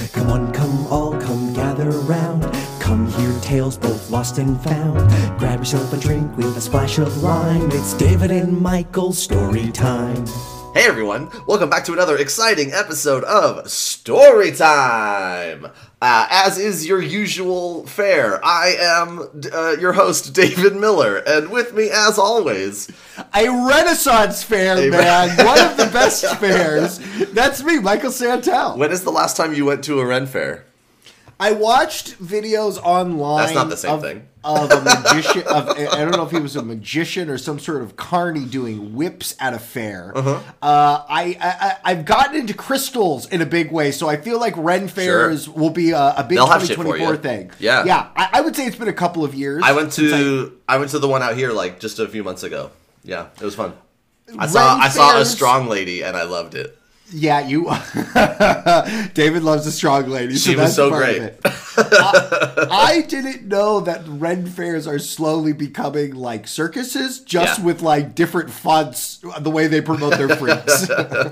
Come on, come all, come gather round. Come hear tales both lost and found. Grab yourself a drink with a splash of lime. It's David and Michael's story time. Hey everyone, welcome back to another exciting episode of Storytime! As is your usual fare, I am your host, David Miller, and with me, as always... A Renaissance fair, man! One of the best fairs! That's me, Michael Santel. When is the last time you went to a Ren fair? I watched videos online. That's not the same thing. Of a magician. I don't know if he was a magician or some sort of carny doing whips at a fair. I've gotten into crystals in a big way, so I feel like Ren fairs will be a big 2024 thing. Yeah. I would say it's been a couple of years. I went to the one out here like just a few months ago. Yeah, it was fun. I saw a strong lady and I loved it. Yeah, David loves a strong lady. She was so great. I didn't know that Ren fairs are slowly becoming like circuses, just with like different fonts, the way they promote their freaks.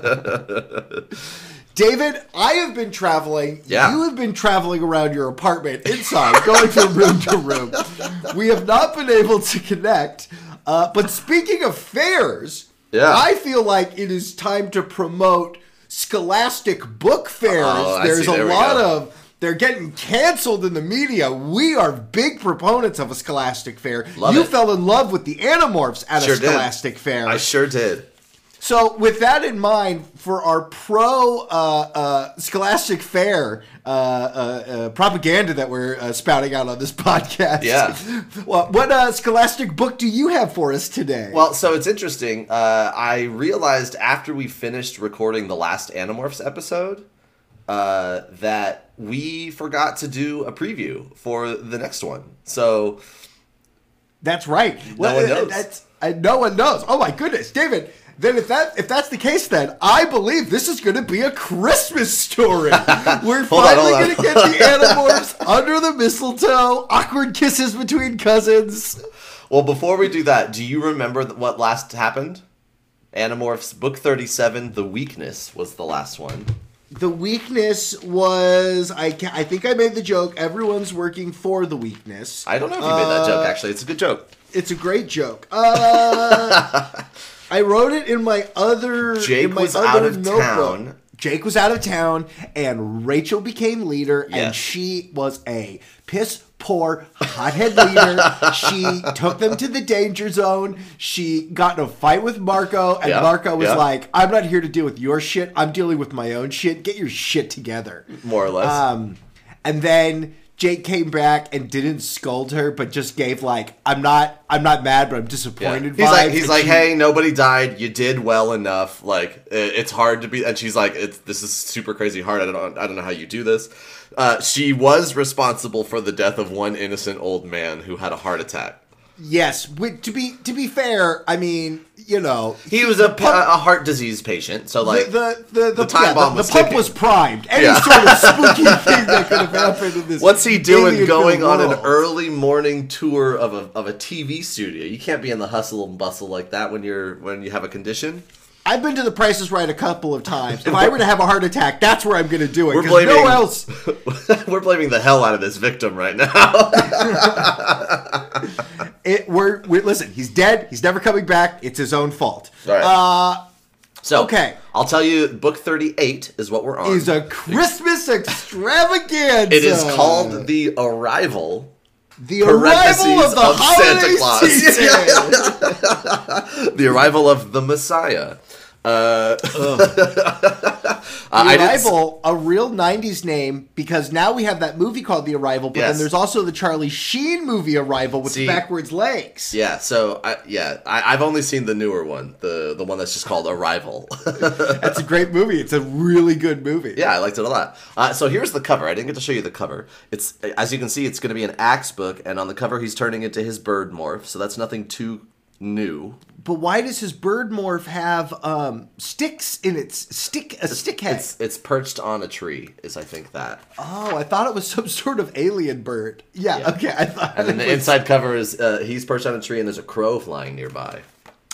David, I have been traveling. Yeah. You have been traveling around your apartment inside, going from room to room. We have not been able to connect. But speaking of fairs, I feel like it is time to promote Scholastic book fairs. They're getting canceled in the media. We are big proponents of a Scholastic fair. You fell in love with the Animorphs at a Scholastic fair. I sure did. So with that in mind, for our pro Scholastic fair propaganda that we're spouting out on this podcast, what Scholastic book do you have for us today? Well, so it's interesting. I realized after we finished recording the last Animorphs episode that we forgot to do a preview for the next one. So that's right. No one knows. No one knows. Oh my goodness, David. Then if that's the case, then I believe this is going to be a Christmas story. We're finally going to get the Animorphs under the mistletoe, awkward kisses between cousins. Well, before we do that, do you remember what last happened? Animorphs book 37, The Weakness, was the last one. The Weakness was, I think I made the joke, everyone's working for the Weakness. I don't know if you made that joke, actually. It's a good joke. It's a great joke. I wrote it in my other Jake was out of town. Jake was out of town, and Rachel became leader, and she was a piss-poor, hothead leader. She took them to the danger zone. She got in a fight with Marco, and Marco was like, I'm not here to deal with your shit. I'm dealing with my own shit. Get your shit together. More or less. And then Jake came back and didn't scold her, but just gave like, I'm not mad, but I'm disappointed. He's like, hey, nobody died. You did well enough. Like, it's hard to be. And she's like, this is super crazy hard. I don't know how you do this. She was responsible for the death of one innocent old man who had a heart attack. Yes, to be fair, I mean, you know, he was a heart disease patient, so like the time bomb was the pump was primed. Any sort of spooky thing that could have happened in this. What's he doing going on an early morning tour of a TV studio? You can't be in the hustle and bustle like that when you have a condition. I've been to the Price is Right a couple of times. If I were to have a heart attack, that's where I'm going to do it. We're blaming the hell out of this victim right now. Listen, he's dead. He's never coming back. It's his own fault. All right. I'll tell you, book 38 is what we're on. Is a Christmas extravaganza. It is called The Arrival. The arrival of the holiday season. The arrival of the Messiah. Arrival, a real 90s name, because now we have that movie called The Arrival, but then there's also the Charlie Sheen movie Arrival with the backwards legs. Yeah, so I've only seen the newer one, the one that's just called Arrival. That's a great movie. It's a really good movie. Yeah, I liked it a lot. So here's the cover. I didn't get to show you the cover. It's, as you can see, it's going to be an Axe book, and on the cover he's turning into his bird morph, so that's nothing too new. But why does his bird morph have sticks in its stick head? It's perched on a tree, is I think that. Oh, I thought it was some sort of alien bird. Yeah. Okay. I thought. And then the inside cover is he's perched on a tree and there's a crow flying nearby.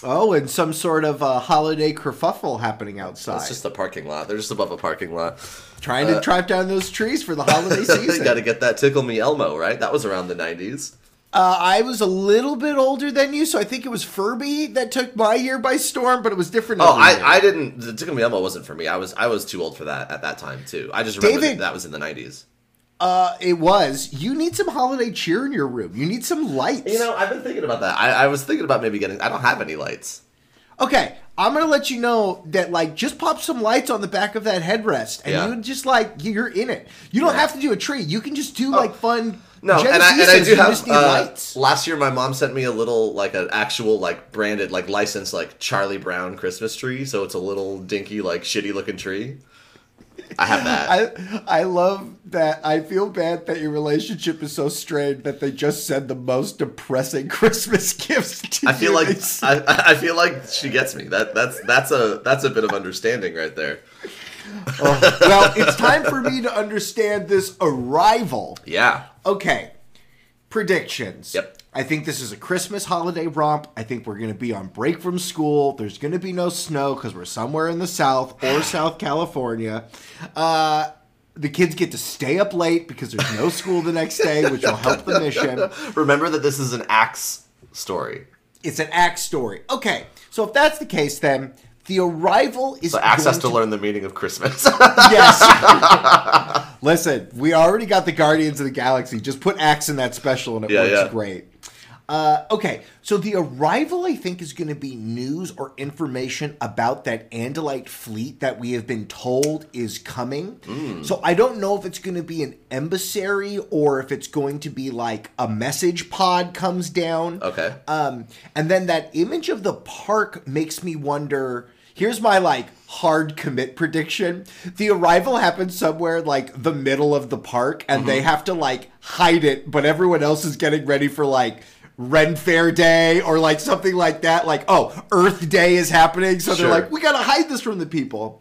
Oh, and some sort of holiday kerfuffle happening outside. It's just a parking lot. They're just above a parking lot. Trying to track down those trees for the holiday season. You got to get that Tickle Me Elmo, right? That was around the 90s. I was a little bit older than you, so I think it was Furby that took my year by storm, but it was different. Oh, I didn't. The Tickle Me Elmo wasn't for me. I was too old for that at that time too. I just remember that was in the 90s. It was. You need some holiday cheer in your room. You need some lights. You know, I've been thinking about that. I was thinking about maybe getting. I don't have any lights. Okay, I'm gonna let you know that just pop some lights on the back of that headrest, and you just you're in it. You don't have to do a tree. You can just do fun. No, and I do have lights. Last year, my mom sent me a little an actual branded licensed Charlie Brown Christmas tree. So it's a little dinky shitty looking tree. I have that. I love that. I feel bad that your relationship is so strained that they just send the most depressing Christmas gifts to you. I feel like she gets me. That's a bit of understanding right there. Well, it's time for me to understand this arrival. Yeah. Okay. Predictions. Yep. I think this is a Christmas holiday romp. I think we're going to be on break from school. There's going to be no snow because we're somewhere in the South or South California. The kids get to stay up late because there's no school the next day, which will help the mission. Remember that this is an Axe story. It's an Axe story. Okay, so if that's the case, then the arrival is. So Axe has to learn the meaning of Christmas. Yes. Listen, we already got the Guardians of the Galaxy. Just put Axe in that special and it works great. Okay, so the arrival, I think, is going to be news or information about that Andalite fleet that we have been told is coming. So I don't know if it's going to be an emissary or if it's going to be a message pod comes down. Okay. And then that image of the park makes me wonder. Here's my hard commit prediction. The arrival happens somewhere the middle of the park and they have to hide it, but everyone else is getting ready for Ren Fair Day or something like that. Earth Day is happening. So they're we got to hide this from the people.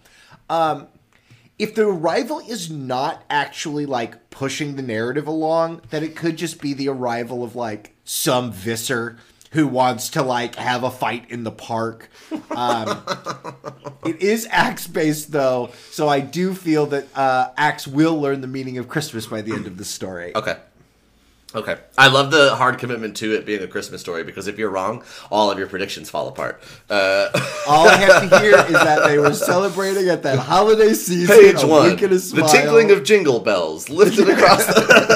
If the arrival is not actually pushing the narrative along, then it could just be the arrival of some Visser who wants to have a fight in the park. It is Axe based though. So I do feel that Axe will learn the meaning of Christmas by the end of the story. Okay. I love the hard commitment to it being a Christmas story because if you're wrong, all of your predictions fall apart. All I have to hear is that they were celebrating at that holiday season. Page 1. The tinkling of jingle bells lifted across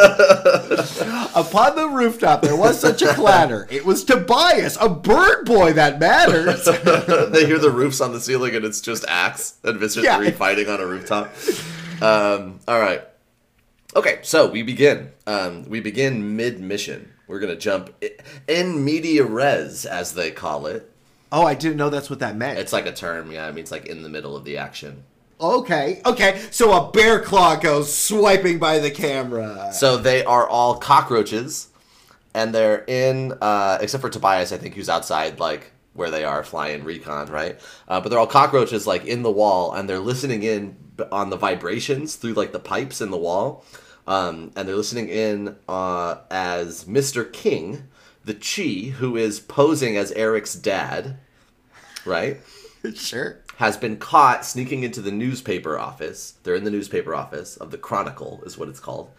the... Upon the rooftop, there was such a clatter. It was Tobias, a bird boy that matters. They hear the roofs on the ceiling and it's just Axe and Visser 3 fighting on a rooftop. All right. Okay, so we begin. We begin mid-mission. We're going to jump in media res, as they call it. Oh, I didn't know that's what that meant. It's a term, yeah. It means in the middle of the action. Okay. So a bear claw goes swiping by the camera. So they are all cockroaches, and they're in, except for Tobias, I think, who's outside, where they are flying recon, right? But they're all cockroaches, in the wall, and they're listening in on the vibrations through, the pipes in the wall. And they're listening in as Mr. King, the Chi, who is posing as Eric's dad, right? Sure. Has been caught sneaking into the newspaper office. They're in the newspaper office of the Chronicle, is what it's called.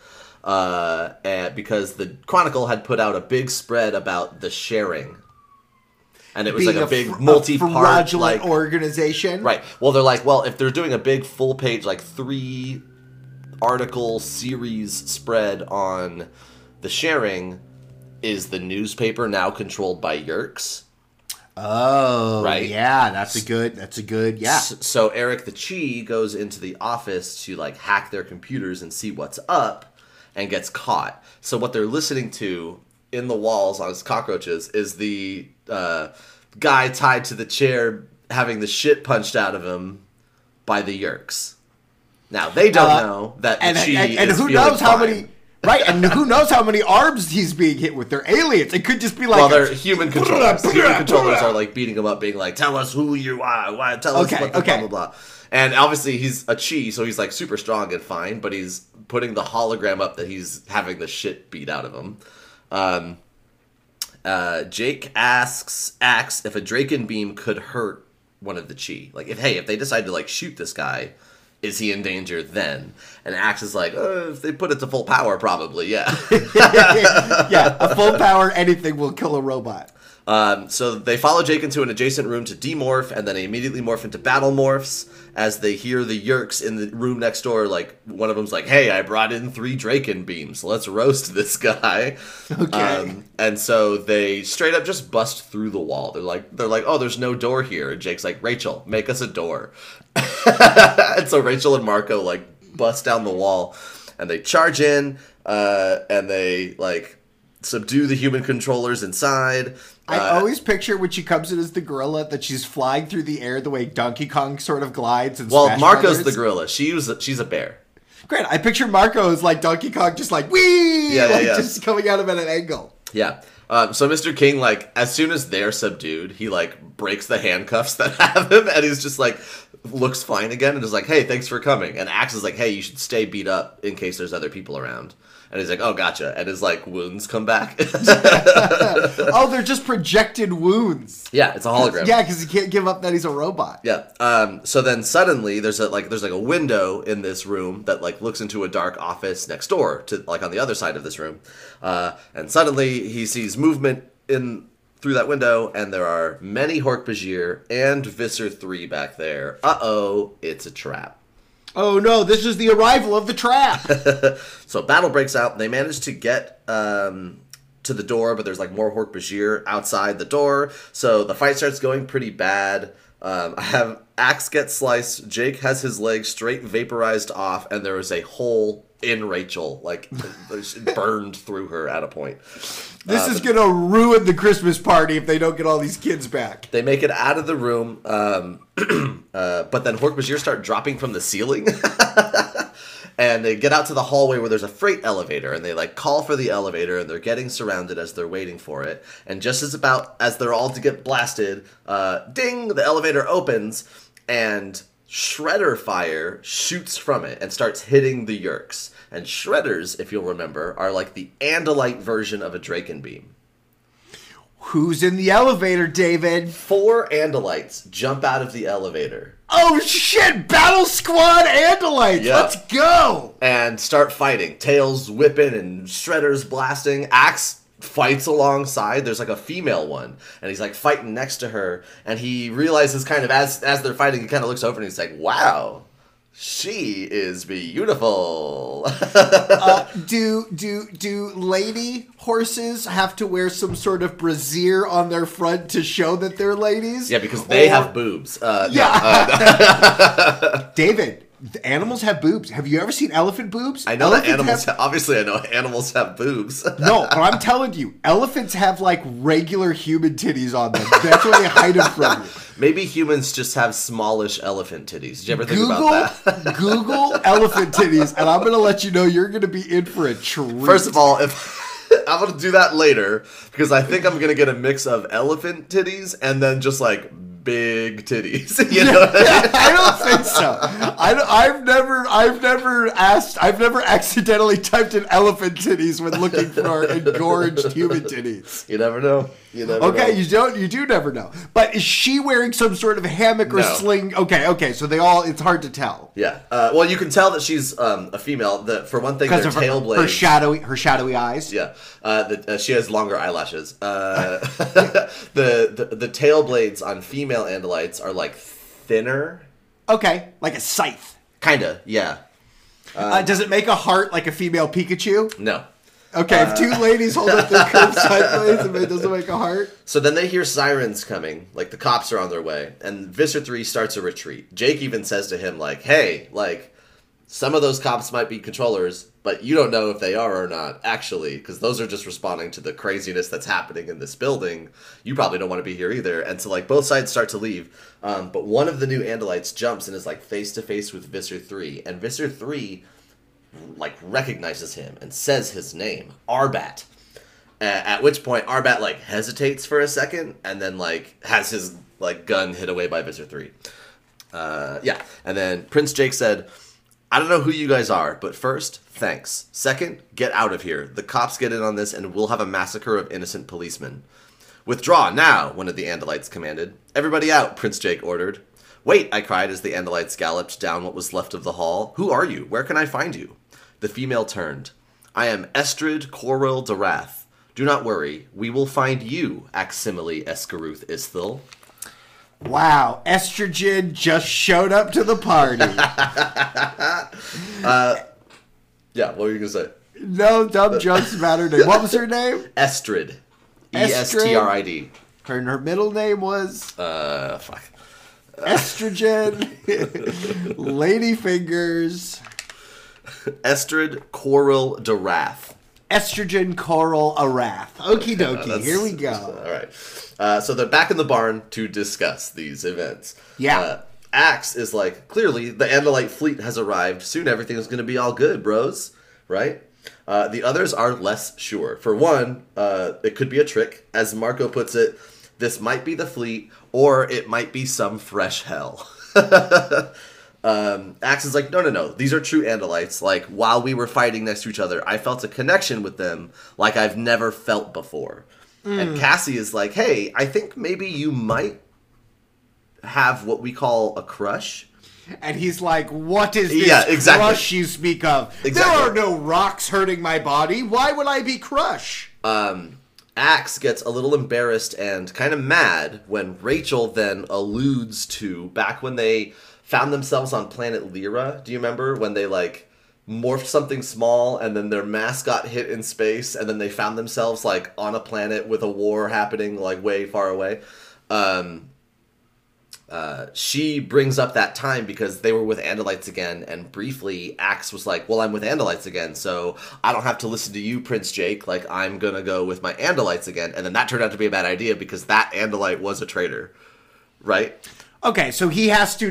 And because the Chronicle had put out a big spread about the sharing. And it was a big multi-part fraudulent organization. Right. Well, they're if they're doing a big full page 3 article series spread on the sharing, is the newspaper now controlled by Yeerks? Oh, right. Yeah, that's a good. Yeah. So Eric the Chi goes into the office to hack their computers and see what's up, and gets caught. So what they're listening to in the walls on his cockroaches is the guy tied to the chair having the shit punched out of him by the Yeerks. Now they don't know that the Chi is who knows how many. Right, and who knows how many arms he's being hit with? They're aliens. It could just be well, they're human controllers. Human controllers are beating him up, being tell us who you are. Why? Tell us what the blah, blah, blah. And obviously he's a Chi, so he's super strong and fine, but he's putting the hologram up that he's having the shit beat out of him. Jake asks if a Draken beam could hurt one of the Chee. Like, if they decide to, like, shoot this guy, is he in danger then? And Axe is like, if they put it to full power, probably, yeah. Yeah, a full power, anything will kill a robot. So they follow Jake into an adjacent room to demorph, and then they immediately morph into battle morphs as they hear the Yeerks in the room next door. Like, one of them's like, hey, I brought in 3 Draken beams. Let's roast this guy. Okay. And so they straight up just bust through the wall. They're like, oh, there's no door here. And Jake's like, Rachel, make us a door. And so Rachel and Marco, like, bust down the wall, and they charge in, and they, like, subdue the human controllers inside. I always picture when she comes in as the gorilla that she's flying through the air the way Donkey Kong sort of glides. And Well, Marco's the gorilla. She's a bear. Great. I picture Marco as like Donkey Kong, just like wee, just coming at him at an angle. Yeah. So Mr. King, like, as soon as they're subdued, he, like, breaks the handcuffs that have him, and he's just, like, looks fine again, and is like, hey, thanks for coming. And Axe is like, hey, you should stay beat up in case there's other people around. And he's like, oh, gotcha. And his, like, wounds come back. Oh, they're just projected wounds. Yeah, it's a hologram. Yeah, because he can't give up that he's a robot. Yeah. So then suddenly there's a window in this room that, like, looks into a dark office next door to, like, on the other side of this room. And suddenly he sees movement through that window, and there are many Hork-Bajir and Visser 3 back there. Uh-oh, it's a trap. Oh no, this is the arrival of the trap. So battle breaks out. They manage to get to the door, but there's, like, more Hork-Bajir outside the door. So the fight starts going pretty bad. I have Axe get sliced. Jake has his leg straight vaporized off, and there is a hole in Rachel, like, burned through her at a point. This is gonna ruin the Christmas party if they don't get all these kids back. They make it out of the room, but then Hork-Bajir start dropping from the ceiling. And they get out to the hallway where there's a freight elevator, and they, like, call for the elevator, and they're getting surrounded as they're waiting for it. And just as they're all to get blasted, ding, the elevator opens, and Shredder fire shoots from it and starts hitting the Yeerks. And Shredders, if you'll remember, are like the Andalite version of a Draken beam. Who's in the elevator, David? 4 Andalites jump out of the elevator. Oh shit! Battle Squad Andalites! Yeah. Let's go! And start fighting. Tails whipping and Shredders blasting. Axe fights alongside. There's, like, a female one, and he's, like, fighting next to her, and he realizes kind of as they're fighting, he kind of looks over and he's like, wow, she is beautiful. Do lady horses have to wear some sort of brassiere on their front to show that they're ladies? Yeah, because they have boobs. David, the animals have boobs. Have you ever seen elephant boobs? I know that animals obviously I know animals have boobs. No, but I'm telling you, elephants have, like, regular human titties on them. That's where they hide them from you. Maybe humans just have smallish elephant titties. Did you ever think about that? Google elephant titties, and I'm going to let you know you're going to be in for a treat. First of all, I'm going to do that later, because I think I'm going to get a mix of elephant titties and then just, like, big titties. You know what I mean? I don't think so. I've never accidentally typed in elephant titties when looking for engorged human titties. You never know. Okay, you do never know. But is she wearing some sort of hammock or sling? Okay, so it's hard to tell. Yeah. Well, you can tell that she's a female. For one thing, their tail blades. Her shadowy eyes. Yeah. She has longer eyelashes. The tail blades on female Andalites are, like, thinner. Okay, like a scythe. Kinda, yeah. Does it make a heart like a female Pikachu? No. Okay, if 2 ladies hold up their curved side blades, it doesn't make a heart. So then they hear sirens coming, like the cops are on their way, and Visser 3 starts a retreat. Jake even says to him, like, hey, like, some of those cops might be controllers, but you don't know if they are or not, actually, because those are just responding to the craziness that's happening in this building. You probably don't want to be here either. And so, like, both sides start to leave. But one of the new Andalites jumps and is, like, face-to-face with Visser 3. And Visser 3, like, recognizes him and says his name, Arbat. At which point, Arbat, like, hesitates for a second and then, like, has his, like, gun hit away by Visser 3. Yeah. And then Prince Jake said, I don't know who you guys are, but first, thanks. Second, get out of here. The cops get in on this and we'll have a massacre of innocent policemen. Withdraw now, one of the Andalites commanded. Everybody out, Prince Jake ordered. Wait, I cried as the Andalites galloped down what was left of the hall. Who are you? Where can I find you? The female turned. I am Estrid Corwell de Wrath. Do not worry, we will find you, Aximile Escaruth Isthil. Wow, estrogen just showed up to the party. Yeah, what were you going to say? No dumb jokes about her name. What was her name? Estrid. Estrid. Her middle name was? Fuck. Estrogen. Ladyfingers. Estrid Corwell de Wrath. Estrogen Coral Arath. Okie dokie, here we go. All right. So they're back in the barn to discuss these events. Yeah. Axe is like, clearly, the Andalite fleet has arrived. Soon everything is going to be all good, bros. Right? The others are less sure. For one, it could be a trick. As Marco puts it, this might be the fleet, or it might be some fresh hell. Axe is like, no. These are true Andalites. Like, while we were fighting next to each other, I felt a connection with them like I've never felt before. And Cassie is like, hey, I think maybe you might have what we call a crush. And he's like, what is this crush you speak of? Exactly. There are no rocks hurting my body. Why would I be crush? Axe gets a little embarrassed and kind of mad when Rachel then alludes to back when they found themselves on planet Lyra. Do you remember when they like morphed something small and then their mass got hit in space and then they found themselves like on a planet with a war happening like way far away? She brings up that time because they were with Andalites again, and briefly Axe was like, well, I'm with Andalites again, so I don't have to listen to you, Prince Jake. Like, I'm gonna go with my Andalites again. And then that turned out to be a bad idea because that Andalite was a traitor. Right? Okay, so he has to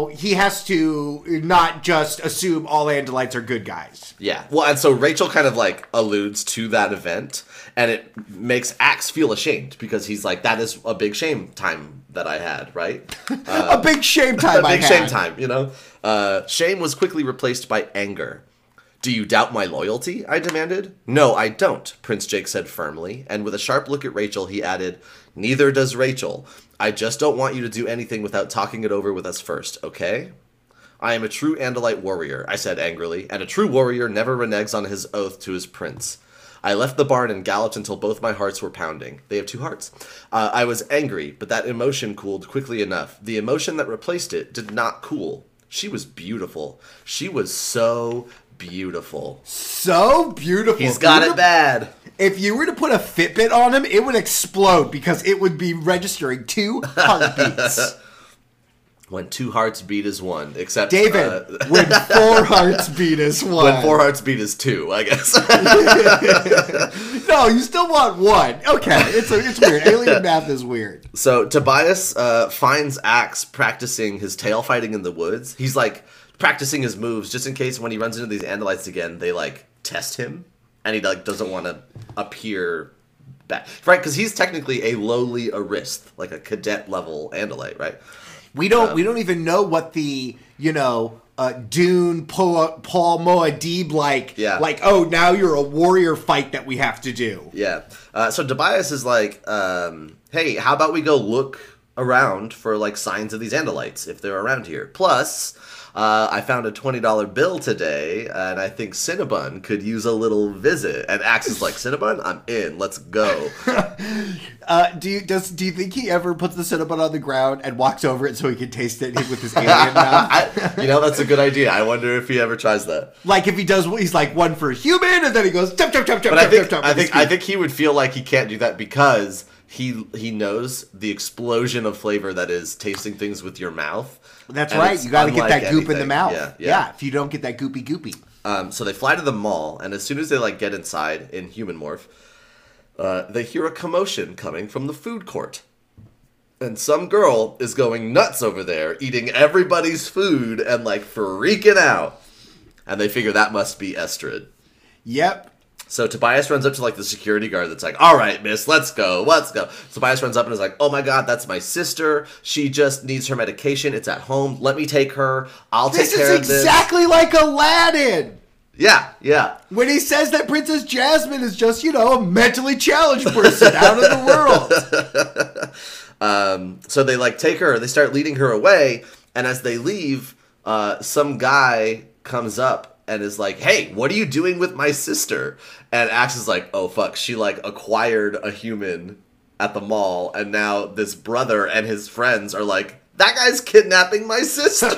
not just assume all Andalites are good guys. Yeah. Well, and so Rachel kind of like alludes to that event, and it makes Axe feel ashamed because he's like, that is a big shame time that I had, right? A big shame time I had. A big shame time, you know? Shame was quickly replaced by anger. Do you doubt my loyalty? I demanded. No, I don't, Prince Jake said firmly, and with a sharp look at Rachel, he added, neither does Rachel. I just don't want you to do anything without talking it over with us first, okay? I am a true Andalite warrior, I said angrily, and a true warrior never reneges on his oath to his prince. I left the barn and galloped until both my hearts were pounding. They have two hearts. I was angry, but that emotion cooled quickly enough. The emotion that replaced it did not cool. She was beautiful. She was so beautiful. So beautiful. He's got it bad. If you were to put a Fitbit on him, it would explode because it would be registering 2 heartbeats. When 2 hearts beat as 1, except... David, when 4 hearts beat as 1. When 4 hearts beat as 2, I guess. No, you still want 1. Okay, it's weird. Alien math is weird. So Tobias finds Axe practicing his tail fighting in the woods. He's like practicing his moves just in case when he runs into these Andalites again, they like test him. And he like doesn't want to appear bad. Right, because he's technically a lowly Arist, like a cadet level Andalite, right? We don't even know what the, Dune, Paul Moadib like, oh, now you're a warrior fight that we have to do. Yeah. So Tobias is like, hey, how about we go look around for like signs of these Andalites if they're around here. Plus, I found a $20 bill today, and I think Cinnabon could use a little visit. And Axe is like, Cinnabon, I'm in. Let's go. Do you think he ever puts the Cinnabon on the ground and walks over it so he can taste it with his alien mouth? That's a good idea. I wonder if he ever tries that. Like if he does, he's like one for a human, and then he goes jump. But I think he would feel like he can't do that because he knows the explosion of flavor that is tasting things with your mouth. That's right. You got to get that goop in the mouth. Yeah. If you don't get that goopy. So they fly to the mall, and as soon as they get inside in human morph, they hear a commotion coming from the food court. And some girl is going nuts over there, eating everybody's food and freaking out. And they figure that must be Estrid. Yep. So Tobias runs up to, like, the security guard that's like, all right, miss, let's go. Tobias runs up and is like, oh my god, that's my sister. She just needs her medication. It's at home. Let me take her. I'll take care of this. This is exactly like Aladdin. Yeah. When he says that Princess Jasmine is just, a mentally challenged person out of the world. So they, like, take her. They start leading her away. And as they leave, some guy comes up and is like, hey, what are you doing with my sister? And Axe is like, oh, fuck. She, like, acquired a human at the mall. And now this brother and his friends are like, that guy's kidnapping my sister.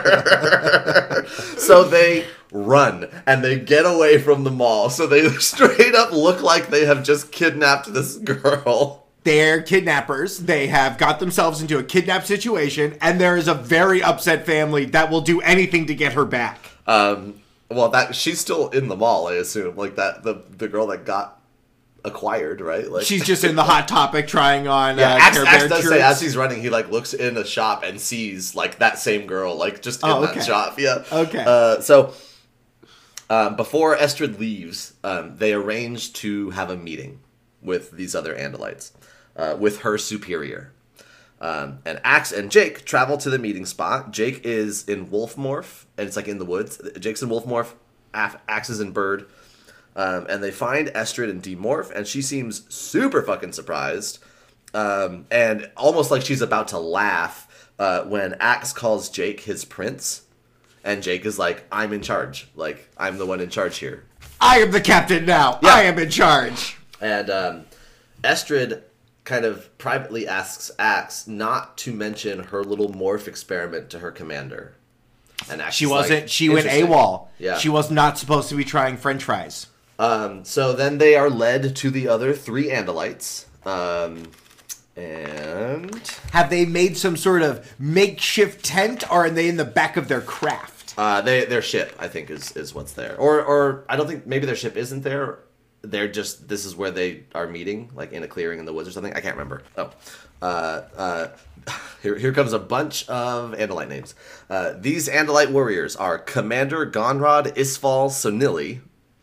So they run and they get away from the mall. So they straight up look like they have just kidnapped this girl. They're kidnappers. They have got themselves into a kidnap situation. And there is a very upset family that will do anything to get her back. Well, she's still in the mall, I assume. Like, that the girl that got acquired, right? Like, she's just in the Hot Topic trying on Axe does say, as he's running, he, like, looks in a shop and sees, like, that same girl, like, just in that shop. Yeah. Okay. So, before Estrid leaves, they arrange to have a meeting with these other Andalites, with her superior. And Axe and Jake travel to the meeting spot. Jake is in wolf morph, and it's like in the woods. Jake's in wolf morph, Axe is in bird. And they find Estrid and demorph, and she seems super fucking surprised. And almost like she's about to laugh when Axe calls Jake his prince. And Jake is like, I'm in charge. Like, I'm the one in charge here. I am the captain now. Yeah. I am in charge. And Estrid kind of privately asks Axe not to mention her little morph experiment to her commander. And Axe she wasn't. Like, she went AWOL. Yeah. She was not supposed to be trying French fries. So then they are led to the other 3 Andalites. And have they made some sort of makeshift tent, or are they in the back of their craft? Their ship, I think, is what's there. Or I don't think, maybe their ship isn't there. They're just, this is where they are meeting, like in a clearing in the woods or something. I can't remember. Here comes a bunch of Andalite names. These Andalite warriors are Commander Gonrod Isfal Sonili.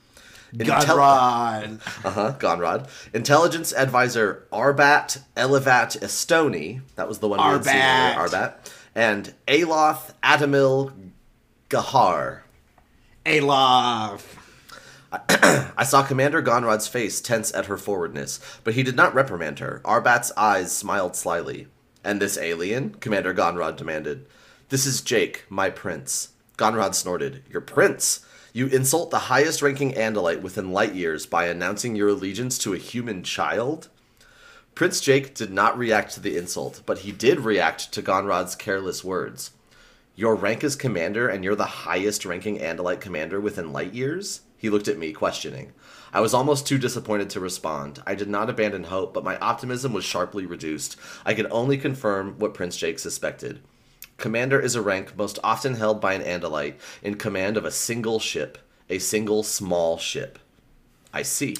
Gonrod. Gonrod. Intelligence Advisor Arbat Elevat Estoni. That was the one we had seen earlier. Arbat. And Aloth Adamil Gahar. Aloth. I saw Commander Gonrod's face tense at her forwardness, but he did not reprimand her. Arbat's eyes smiled slyly. And this alien? Commander Gonrod demanded. This is Jake, my prince. Gonrod snorted. Your prince? You insult the highest-ranking Andalite within light years by announcing your allegiance to a human child? Prince Jake did not react to the insult, but he did react to Gonrod's careless words. Your rank is commander, and you're the highest-ranking Andalite commander within light years? He looked at me, questioning. I was almost too disappointed to respond. I did not abandon hope, but my optimism was sharply reduced. I could only confirm what Prince Jake suspected. Commander is a rank most often held by an Andalite in command of a single ship, a single small ship. I see.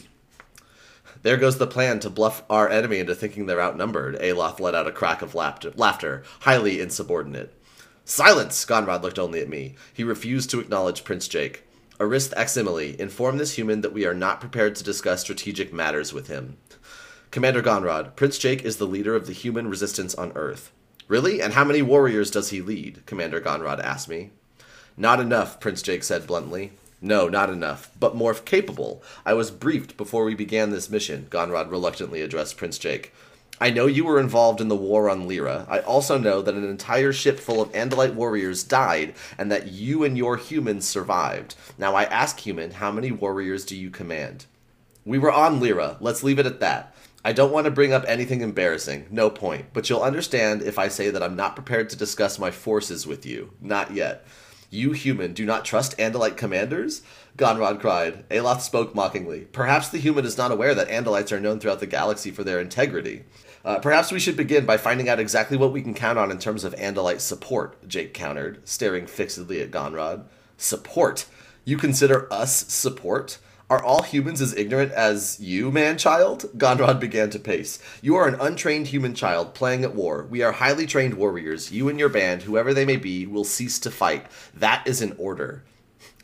There goes the plan to bluff our enemy into thinking they're outnumbered. Aloth let out a crack of laughter, highly insubordinate. Silence! Gonrod looked only at me. He refused to acknowledge Prince Jake. Arist Aximili, inform this human that we are not prepared to discuss strategic matters with him. Commander Gonrod, Prince Jake is the leader of the human resistance on Earth. Really? And how many warriors does he lead? Commander Gonrod asked me. Not enough, Prince Jake said bluntly. No, not enough, but more capable. I was briefed before we began this mission, Gonrod reluctantly addressed Prince Jake. I know you were involved in the war on Lyra. I also know that an entire ship full of Andalite warriors died, and that you and your humans survived. Now I ask, human, how many warriors do you command? We were on Lyra. Let's leave it at that. I don't want to bring up anything embarrassing. No point. But you'll understand if I say that I'm not prepared to discuss my forces with you. Not yet. You, human, do not trust Andalite commanders? Gonrod cried. Aloth spoke mockingly. Perhaps the human is not aware that Andalites are known throughout the galaxy for their integrity. Perhaps we should begin by finding out exactly what we can count on in terms of Andalite support, Jake countered, staring fixedly at Gonrod. Support? You consider us support? Are all humans as ignorant as you, man-child? Gonrod began to pace. You are an untrained human child playing at war. We are highly trained warriors. You and your band, whoever they may be, will cease to fight. That is an order.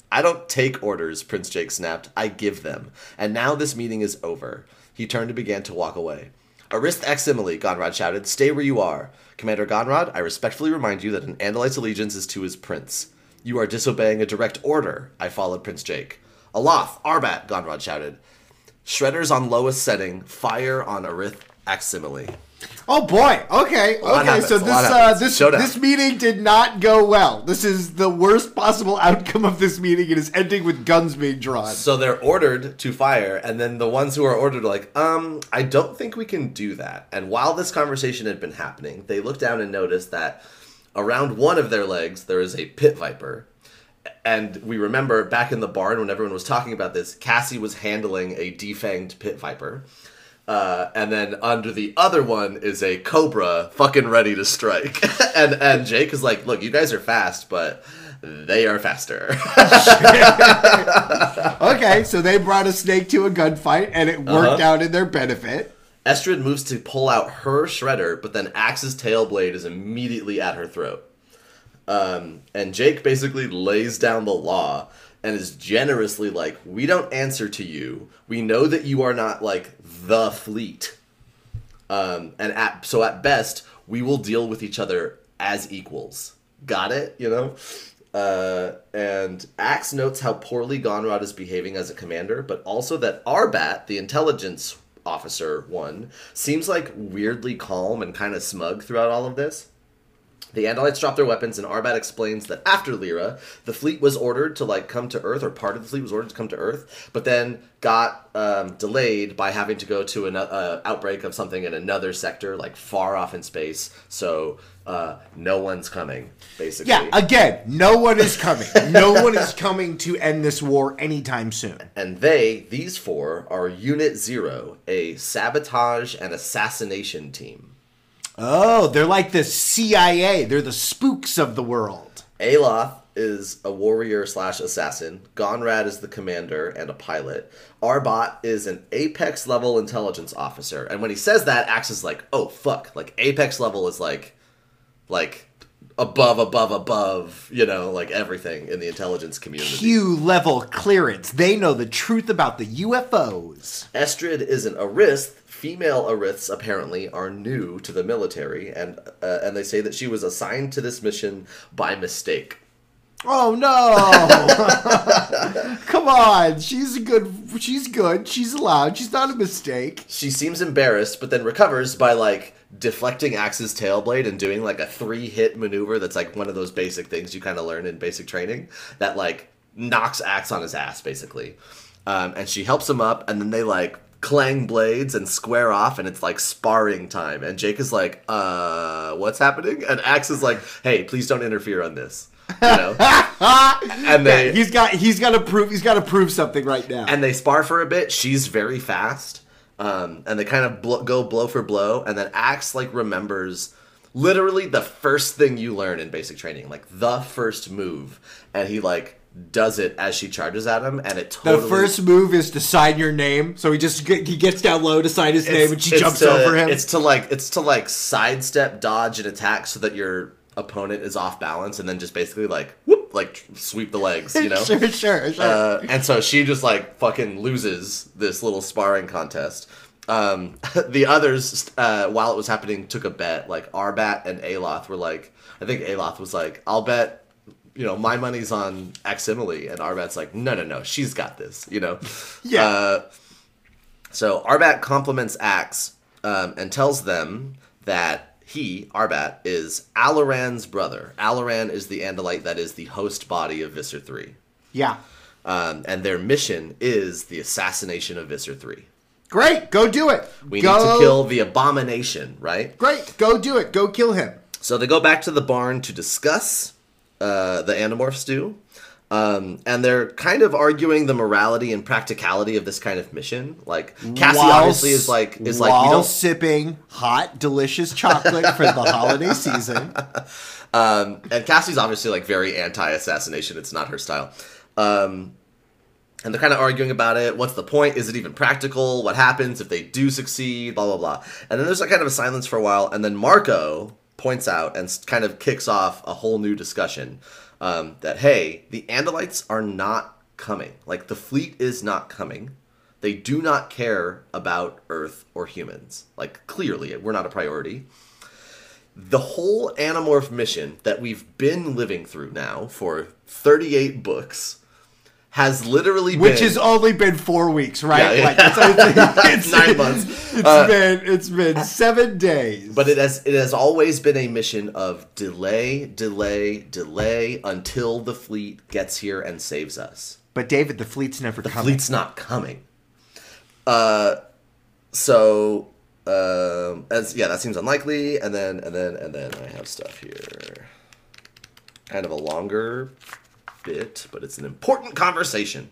I don't take orders, Prince Jake snapped. I give them. And now this meeting is over. He turned and began to walk away. Arist Aximili, Gonrod shouted. Stay where you are. Commander Gonrod, I respectfully remind you that an Andalite's allegiance is to his prince. You are disobeying a direct order. I followed Prince Jake. Aloth, Arbat, Gonrod shouted. Shredders on lowest setting. Fire on Arith Aximili. Oh boy. Okay. So this meeting did not go well. This is the worst possible outcome of this meeting. It is ending with guns being drawn. So they're ordered to fire, and then the ones who are ordered are like, I don't think we can do that. And while this conversation had been happening, they looked down and noticed that around one of their legs there is a pit viper. And we remember back in the barn when everyone was talking about this, Cassie was handling a defanged pit viper. And then under the other one is a cobra fucking ready to strike. and Jake is like, look, you guys are fast, but they are faster. Okay, so they brought a snake to a gunfight, and it worked out in their benefit. Estrid moves to pull out her shredder, but then Axe's tail blade is immediately at her throat. And Jake basically lays down the law and is generously like, we don't answer to you. We know that you are not, like, the fleet. So at best, we will deal with each other as equals. Got it? You know? And Axe notes how poorly Gonrod is behaving as a commander, but also that Arbat, the intelligence officer one, seems like weirdly calm and kind of smug throughout all of this. The Andalites drop their weapons, and Arbat explains that after Lyra, the fleet was ordered to, like, come to Earth, or part of the fleet was ordered to come to Earth, but then got delayed by having to go to an outbreak of something in another sector, like, far off in space, so no one's coming, basically. Yeah, again, no one is coming. No one is coming to end this war anytime soon. And these four, are Unit Zero, a sabotage and assassination team. Oh, they're like the CIA. They're the spooks of the world. Aloth is a warrior/assassin. Gonrad is the commander and a pilot. Arbat is an Apex level intelligence officer. And when he says that, Axe is like, oh, fuck. Like, Apex level is like above, you know, like everything in the intelligence community. Q level clearance. They know the truth about the UFOs. Estrid is an Arith. Female Ariths, apparently, are new to the military, and they say that she was assigned to this mission by mistake. Oh, no! Come on, she's good, she's allowed, she's not a mistake. She seems embarrassed, but then recovers by, like, deflecting Axe's tail blade and doing, like, a 3-hit maneuver that's, like, one of those basic things you kind of learn in basic training that, like, knocks Axe on his ass, basically. And she helps him up, and then they, like, clang blades and square off, and it's like sparring time, and Jake is like, what's happening? And Axe is like, hey, please don't interfere on this, you know. And he's got to prove something right now, and they spar for a bit. She's very fast, and they kind of go blow for blow, and then Axe, like, remembers literally the first thing you learn in basic training, like the first move, and he, like, does it as she charges at him, and it totally... The first move is to sign your name, so he gets down low to sign his name, and she jumps over him. It's to sidestep, dodge, and attack so that your opponent is off balance, and then just basically, like, whoop, like, sweep the legs, you know? Sure. And so she just, like, fucking loses this little sparring contest. The others, while it was happening, took a bet. Like, Arbat and Aloth were like... I think Aloth was like, I'll bet... You know, my money's on Aximili, and Arbat's like, no, she's got this, you know? Yeah. So Arbat compliments Axe and tells them that he, Arbat, is Alaran's brother. Alaran is the Andalite that is the host body of Visser 3. Yeah. And their mission is the assassination of Visser 3. Great, go do it. We need to kill the abomination, right? Great, go do it. Go kill him. So they go back to the barn to discuss... the Animorphs do. And they're kind of arguing the morality and practicality of this kind of mission. Like, Cassie obviously is like while sipping hot, delicious chocolate for the holiday season. And Cassie's obviously, like, very anti-assassination. It's not her style. And they're kind of arguing about it. What's the point? Is it even practical? What happens if they do succeed? Blah, blah, blah. And then there's like kind of a silence for a while. And then Marco points out and kind of kicks off a whole new discussion. that, hey, the Andalites are not coming. Like, the fleet is not coming. They do not care about Earth or humans. Like, clearly, we're not a priority. The whole Animorph mission that we've been living through now for 38 books has literally been... Which has only been 4 weeks, right? Yeah, Like, it's 9 months. It's been 7 days. But it has always been a mission of delay until the fleet gets here and saves us. But David, the fleet's never coming. The fleet's not coming. That seems unlikely. And then I have stuff here. Kind of a longer bit, but it's an important conversation.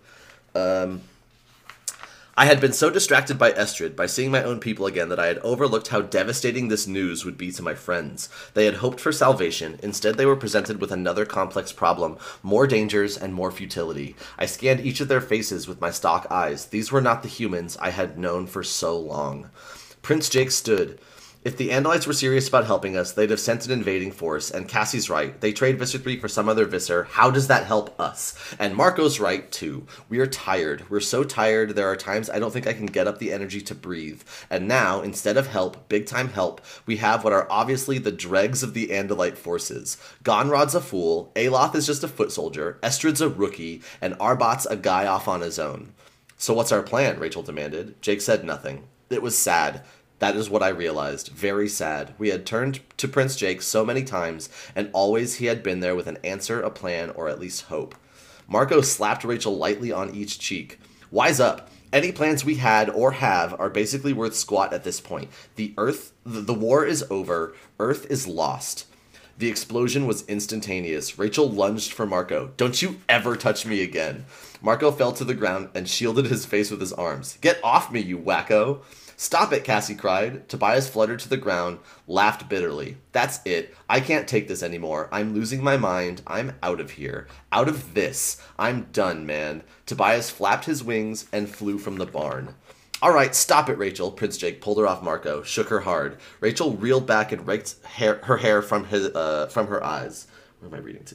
I had been so distracted by Estrid, by seeing my own people again, that I had overlooked how devastating this news would be to my friends. They had hoped for salvation. Instead, they were presented with another complex problem, more dangers, and more futility. I scanned each of their faces with my stock eyes. These were not the humans I had known for so long. Prince Jake stood. If the Andalites were serious about helping us, they'd have sent an invading force, and Cassie's right. They trade Visser 3 for some other Visser. How does that help us? And Marco's right, too. We are tired. We're so tired, there are times I don't think I can get up the energy to breathe. And now, instead of help, big-time help, we have what are obviously the dregs of the Andalite forces. Gonrod's a fool, Aloth is just a foot soldier, Estrid's a rookie, and Arbot's a guy off on his own. So what's our plan? Rachel demanded. Jake said nothing. It was sad. That is what I realized. Very sad. We had turned to Prince Jake so many times, and always he had been there with an answer, a plan, or at least hope. Marco slapped Rachel lightly on each cheek. Wise up. Any plans we had or have are basically worth squat at this point. The war is over. Earth is lost. The explosion was instantaneous. Rachel lunged for Marco. Don't you ever touch me again. Marco fell to the ground and shielded his face with his arms. Get off me, you wacko. Stop it, Cassie cried. Tobias fluttered to the ground, laughed bitterly. That's it. I can't take this anymore. I'm losing my mind. I'm out of here. Out of this. I'm done, man. Tobias flapped his wings and flew from the barn. All right, stop it, Rachel. Prince Jake pulled her off Marco, shook her hard. Rachel reeled back and raked her hair from her eyes. Where am I reading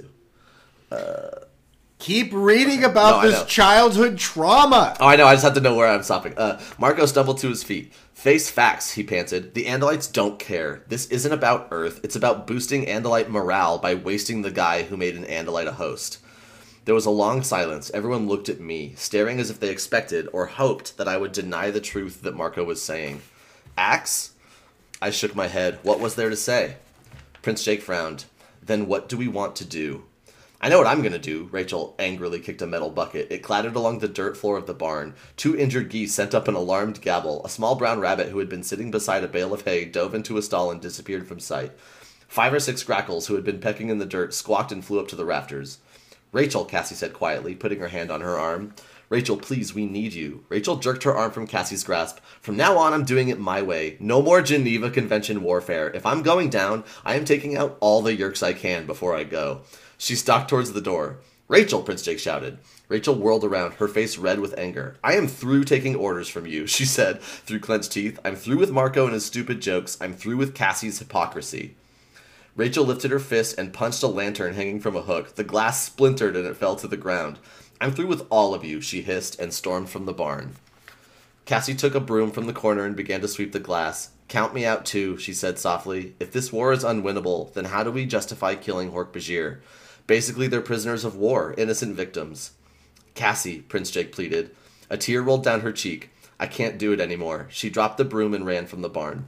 to? Keep reading about this childhood trauma. Oh, I know. I just have to know where I'm stopping. Marco stumbled to his feet. Face facts, he panted. The Andalites don't care. This isn't about Earth. It's about boosting Andalite morale by wasting the guy who made an Andalite a host. There was a long silence. Everyone looked at me, staring as if they expected or hoped that I would deny the truth that Marco was saying. Axe? I shook my head. What was there to say? Prince Jake frowned. Then what do we want to do? I know what I'm going to do. Rachel angrily kicked a metal bucket. It clattered along the dirt floor of the barn. 2 injured geese sent up an alarmed gabble. A small brown rabbit who had been sitting beside a bale of hay dove into a stall and disappeared from sight. 5 or 6 grackles who had been pecking in the dirt squawked and flew up to the rafters. Rachel, Cassie said quietly, putting her hand on her arm. Rachel, please, we need you. Rachel jerked her arm from Cassie's grasp. From now on, I'm doing it my way. No more Geneva Convention warfare. If I'm going down, I am taking out all the Yeerks I can before I go. She stalked towards the door. Rachel, Prince Jake shouted. Rachel whirled around, her face red with anger. I am through taking orders from you, she said through clenched teeth. I'm through with Marco and his stupid jokes. I'm through with Cassie's hypocrisy. Rachel lifted her fist and punched a lantern hanging from a hook. The glass splintered and it fell to the ground. I'm through with all of you, she hissed and stormed from the barn. Cassie took a broom from the corner and began to sweep the glass. Count me out too, she said softly. If this war is unwinnable, then how do we justify killing Hork-Bajir? Basically, they're prisoners of war, innocent victims. Cassie, Prince Jake pleaded. A tear rolled down her cheek. I can't do it anymore. She dropped the broom and ran from the barn.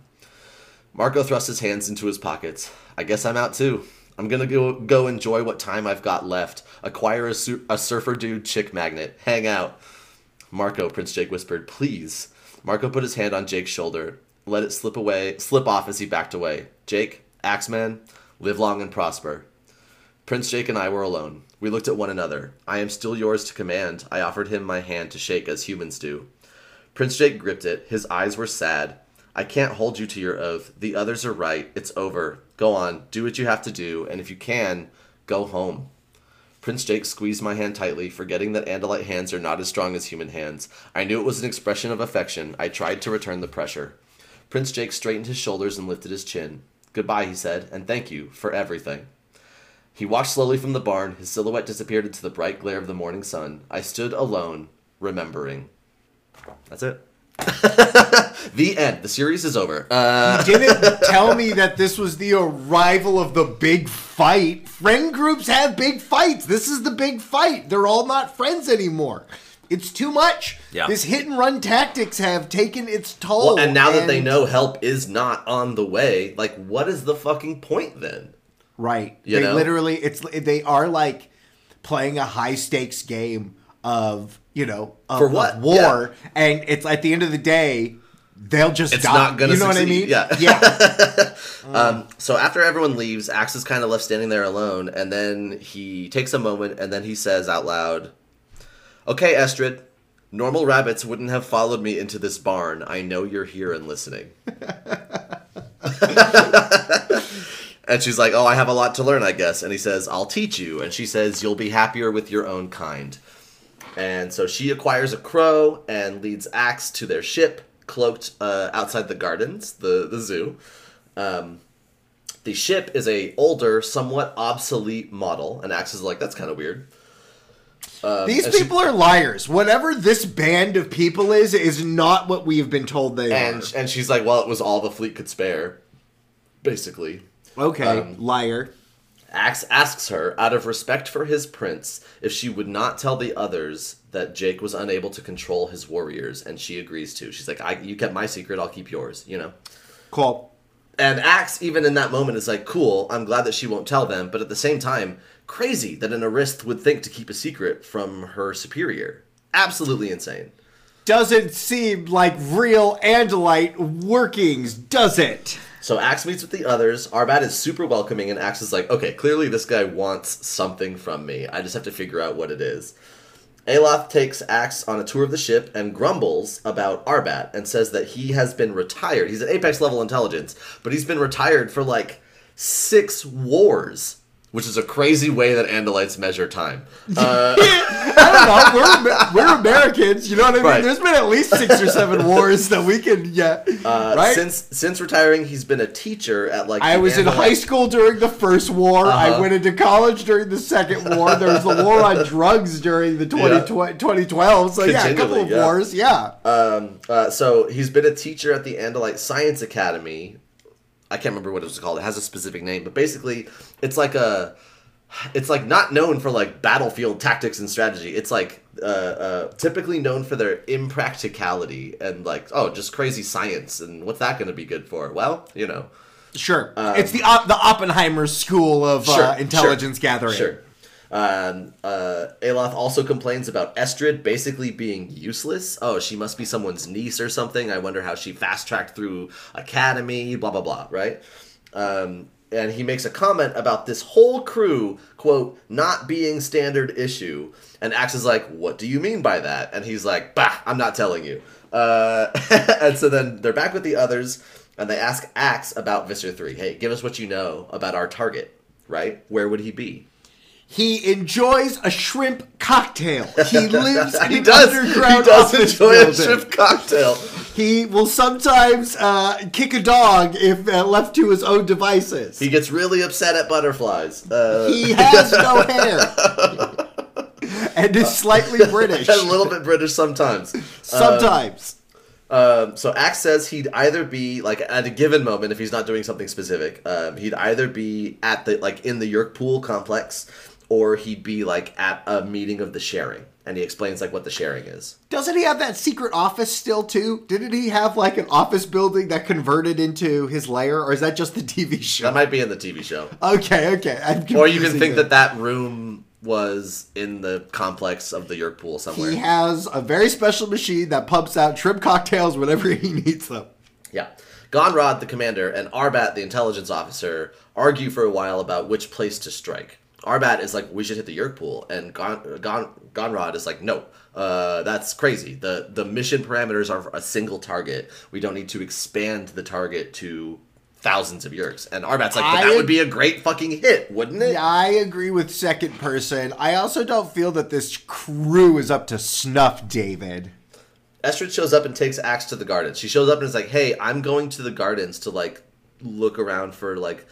Marco thrust his hands into his pockets. I guess I'm out too. I'm gonna go enjoy what time I've got left. Acquire a surfer dude chick magnet. Hang out. Marco, Prince Jake whispered, please. Marco put his hand on Jake's shoulder. Let it slip off as he backed away. Jake, Axeman, live long and prosper. Prince Jake and I were alone. We looked at one another. I am still yours to command. I offered him my hand to shake as humans do. Prince Jake gripped it. His eyes were sad. I can't hold you to your oath. The others are right. It's over. Go on. Do what you have to do. And if you can, go home. Prince Jake squeezed my hand tightly, forgetting that Andalite hands are not as strong as human hands. I knew it was an expression of affection. I tried to return the pressure. Prince Jake straightened his shoulders and lifted his chin. Goodbye, he said, and thank you for everything. He walked slowly from the barn. His silhouette disappeared into the bright glare of the morning sun. I stood alone, remembering. That's it. The end. The series is over. You didn't tell me that this was the arrival of the big fight. Friend groups have big fights. This is the big fight. They're all not friends anymore. It's too much. Yeah. This hit and run tactics have taken its toll. Well, and now that they know help is not on the way, like, what is the fucking point then? Right. You know? Literally, they are like playing a high stakes game of, For what? Of war. Yeah. And it's at the end of the day, they'll just it's die. Not gonna you know succeed. what I mean? Yeah. So after everyone leaves, Axe is kind of left standing there alone, and then he takes a moment, and then he says out loud, "Okay, Estrid, normal rabbits wouldn't have followed me into this barn. I know you're here and listening." And she's like, "Oh, I have a lot to learn, I guess." And he says, "I'll teach you." And she says, "You'll be happier with your own kind." And so she acquires a crow and leads Axe to their ship, cloaked outside the gardens, the zoo. The ship is a older, somewhat obsolete model, and Axe is like, "That's kind of weird." These people are liars. Whatever this band of people is not what we've been told they are. And she's like, "Well, it was all the fleet could spare," basically. Okay, liar. Axe asks her, out of respect for his prince, if she would not tell the others that Jake was unable to control his warriors, and she agrees to. She's like, "You kept my secret, I'll keep yours," Cool. And Axe, even in that moment, is like, "Cool, I'm glad that she won't tell them," but at the same time, crazy that an Arist would think to keep a secret from her superior. Absolutely insane. Doesn't seem like real Andalite workings, does it? So Axe meets with the others. Arbat is super welcoming, and Axe is like, "Okay, clearly this guy wants something from me. I just have to figure out what it is." Aloth takes Axe on a tour of the ship and grumbles about Arbat and says that he has been retired. He's an Apex level intelligence, but he's been retired for like 6 wars. Which is a crazy way that Andalites measure time. I don't know. We're Americans. You know what I mean? Right. There's been at least 6 or 7 wars that we can, right? Since retiring, he's been a teacher at like. I was in high school during the first war. I went into college during the second war. There was a war on drugs during the 2012. So yeah, a couple of wars. Yeah. So he's been a teacher at the Andalite Science Academy. I can't remember what it was called. It has a specific name, but basically, it's like not known for like battlefield tactics and strategy. It's like typically known for their impracticality and like, oh, just crazy science. And what's that going to be good for? Well, Sure. It's the Oppenheimer school of intelligence gathering. Sure. Aloth also complains about Estrid basically being useless. Oh, she must be someone's niece or something. I wonder how she fast-tracked through academy, blah, blah, blah, right? And he makes a comment about this whole crew, quote, not being standard issue. And Axe is like, "What do you mean by that?" And he's like, "Bah, I'm not telling you." And so then they're back with the others, and they ask Axe about Visser 3. Hey, give us what you know about our target, right? Where would he be? He enjoys a shrimp cocktail. He lives in an underground office enjoy building. a shrimp cocktail. He will sometimes kick a dog if left to his own devices. He gets really upset at butterflies. He has no hair. And is slightly British. A little bit British sometimes. Sometimes. So Axe says he'd either be like at a given moment, if he's not doing something specific, he'd either be at the in the Yerk Pool complex, or he'd be like at a meeting of the Sharing, and he explains like what the Sharing is. Doesn't he have that secret office still too? Didn't he have like an office building that converted into his lair, or is that just the TV show? That might be in the TV show. Okay. Or you can think that room was in the complex of the Yerk Pool somewhere. He has a very special machine that pumps out shrimp cocktails whenever he needs them. Yeah. Gonrod, the commander, and Arbat, the intelligence officer, argue for a while about which place to strike. Arbat is like, "We should hit the Yerk Pool," and Gonrod is like, "No, that's crazy. The mission parameters are a single target. We don't need to expand the target to thousands of Yerks." And Arbat's like, "But that would be a great fucking hit, wouldn't it?" Yeah, I agree with second person. I also don't feel that this crew is up to snuff, David. Estrid shows up and takes Axe to the gardens. She shows up and is like, "Hey, I'm going to the gardens to like look around for like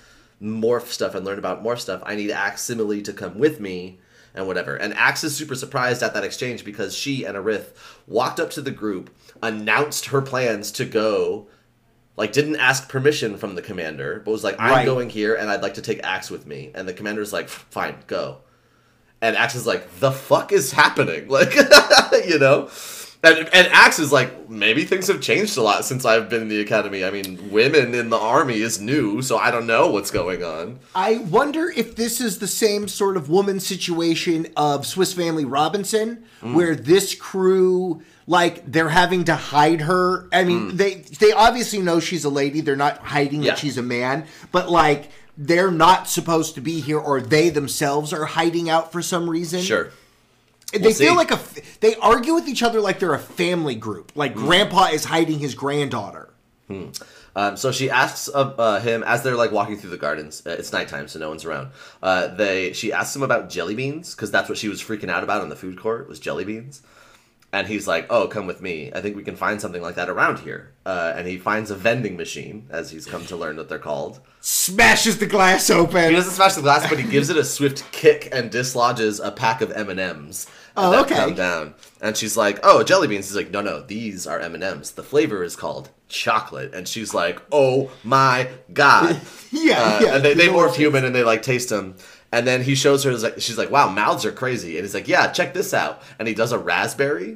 morph stuff and learn about more stuff, I need Axe Simile to come with me and whatever. And Axe is super surprised at that exchange because she and Aerith walked up to the group, announced her plans to go, like didn't ask permission from the commander, but was like, I'm going here and I'd like to take Axe with me. And the commander's like, fine, go. And Axe is like, the fuck is happening? Like, you know? And Axe is like, maybe things have changed a lot since I've been in the academy. I mean, women in the army is new, so I don't know what's going on. I wonder if this is the same sort of woman situation of Swiss Family Robinson, where this crew, like, they're having to hide her. I mean, they obviously know she's a lady. They're not hiding that she's a man. But, like, they're not supposed to be here, or they themselves are hiding out for some reason. Sure. They feel like they argue with each other like they're a family group. Like Grandpa is hiding his granddaughter. So she asks him as they're like walking through the gardens. It's nighttime, so no one's around. She asks him about jelly beans because that's what she was freaking out about in the food court was jelly beans. And he's like, "Oh, come with me. I think we can find something like that around here." And he finds a vending machine, as he's come to learn that they're called. Smashes the glass open. He doesn't smash the glass, but he gives it a swift kick and dislodges a pack of M&Ms. Oh, okay. Come down. And she's like, "Oh, jelly beans." He's like, No, these are M&Ms. The flavor is called chocolate." And she's like, "Oh my god." And they morph human and they like taste them. And then he shows her, she's like, "Wow, mouths are crazy." And he's like, "Yeah, check this out." And he does a raspberry.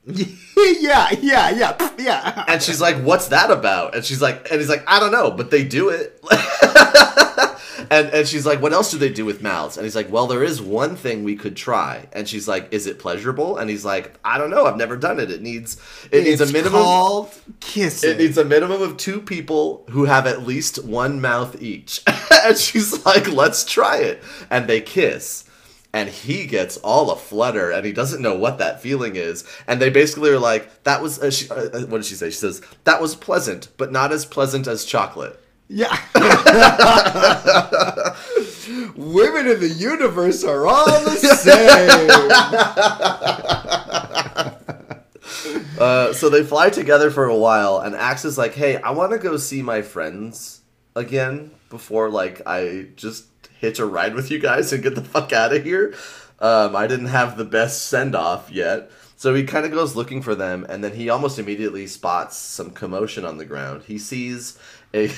Yeah. And she's like, "What's that about?" And he's like, "I don't know, but they do it." And she's like, "What else do they do with mouths?" And he's like, "Well, there is one thing we could try." And she's like, "Is it pleasurable?" And he's like, "I don't know. I've never done it. It needs a minimum called kissing. It needs a minimum of 2 people who have at least 1 mouth each." And she's like, "Let's try it." And they kiss. And he gets all aflutter, and he doesn't know what that feeling is. And they basically are like, "That was..." what did she say? She says, "That was pleasant, but not as pleasant as chocolate." Yeah. Women in the universe are all the same. So they fly together for a while, and Axe is like, "Hey, I want to go see my friends again before, like, I just hitch a ride with you guys and get the fuck out of here. I didn't have the best send-off yet." So he kind of goes looking for them, and then he almost immediately spots some commotion on the ground. He sees a...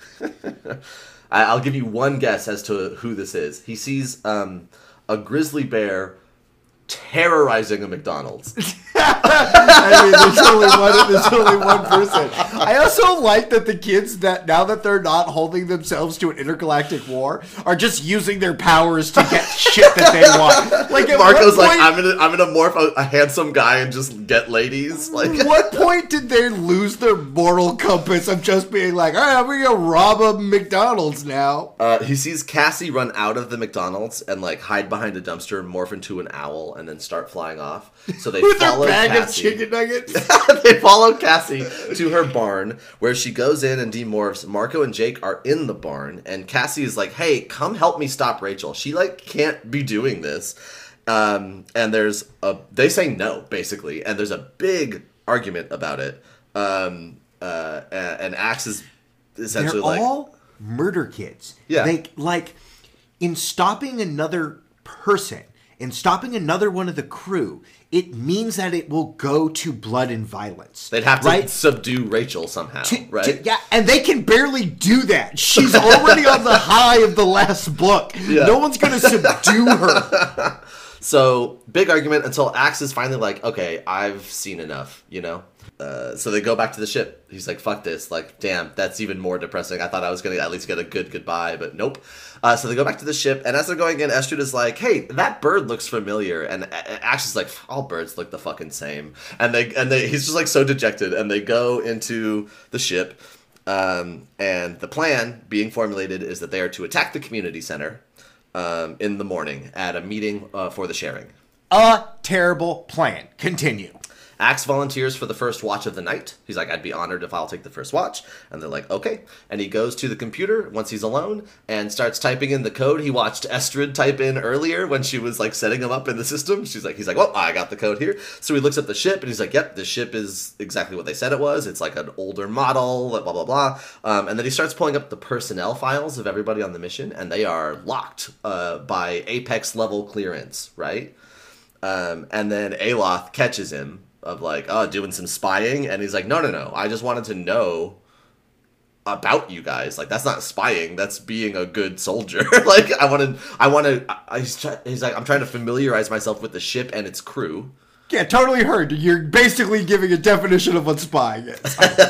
I'll give you one guess as to who this is. He sees a grizzly bear terrorizing a McDonald's. I mean, there's only one person. I also like that the kids, that now that they're not holding themselves to an intergalactic war, are just using their powers to get shit that they want. Like at Marco's like, I'm gonna morph a handsome guy and just get ladies. Like, at what point did they lose their moral compass of just being like, all right, I'm gonna go rob a McDonald's now? He sees Cassie run out of the McDonald's and like hide behind a dumpster, morph into an owl, and then start flying off. So they follow their bag Cassie. Of chicken nuggets. They follow Cassie to her barn, where she goes in and demorphs. Marco and Jake are in the barn, and Cassie is like, "Hey, come help me stop Rachel. She like can't be doing this." And they say no, basically, and there's a big argument about it. And Axe is essentially They're all murder kids. Yeah. They, like, in stopping another person, in stopping another one of the crew, it means that it will go to blood and violence. They'd have to subdue Rachel somehow, right? Yeah, and they can barely do that. She's already on the high of the last book. Yeah. No one's going to subdue her. So, big argument until Axe is finally like, "Okay, I've seen enough," you know? So they go back to the ship. He's like, "Fuck this. Like, damn, that's even more depressing. I thought I was going to at least get a good goodbye, but nope." So they go back to the ship, and as they're going in, Estrud is like, "Hey, that bird looks familiar." And Axe is like, "All birds look the fucking same." And he's just like so dejected, and they go into the ship. And the plan being formulated is that they are to attack the community center in the morning at a meeting for the sharing. A terrible plan. Continue. Axe volunteers for the first watch of the night. He's like, I'd be honored if I'll take the first watch. And they're like, okay. And he goes to the computer once he's alone and starts typing in the code he watched Estrid type in earlier when she was like setting him up in the system. He's like, well, I got the code here. So he looks at the ship and he's like, yep, the ship is exactly what they said it was. It's like an older model, blah, blah, blah. And then he starts pulling up the personnel files of everybody on the mission, and they are locked by Apex level clearance, right? And then Aloth catches him of like, doing some spying, and he's like, no, I just wanted to know about you guys. Like, that's not spying, that's being a good soldier. Like, he's like, I'm trying to familiarize myself with the ship and its crew. Yeah, totally heard. You're basically giving a definition of what spying is.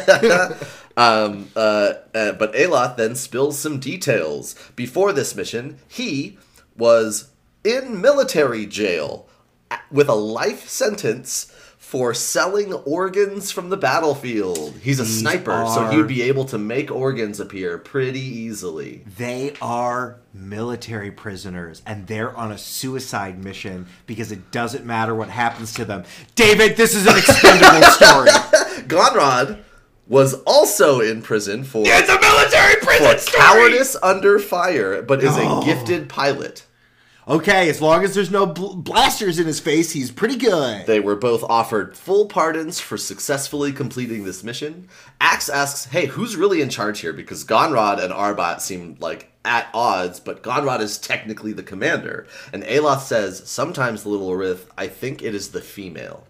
But Aloth then spills some details. Before this mission, he was in military jail with a life sentence for selling organs from the battlefield. He's a sniper, so he would be able to make organs appear pretty easily. They are military prisoners, and they're on a suicide mission because it doesn't matter what happens to them. David, this is an expendable story. Gonrod was also in prison for... It's a military prison story! Cowardice under fire, but is a gifted pilot. Okay, as long as there's no blasters in his face, he's pretty good. They were both offered full pardons for successfully completing this mission. Axe asks, hey, who's really in charge here? Because Gonrod and Arbat seem like at odds, but Gonrod is technically the commander. And Aloth says, sometimes, Little Orith, I think it is the female.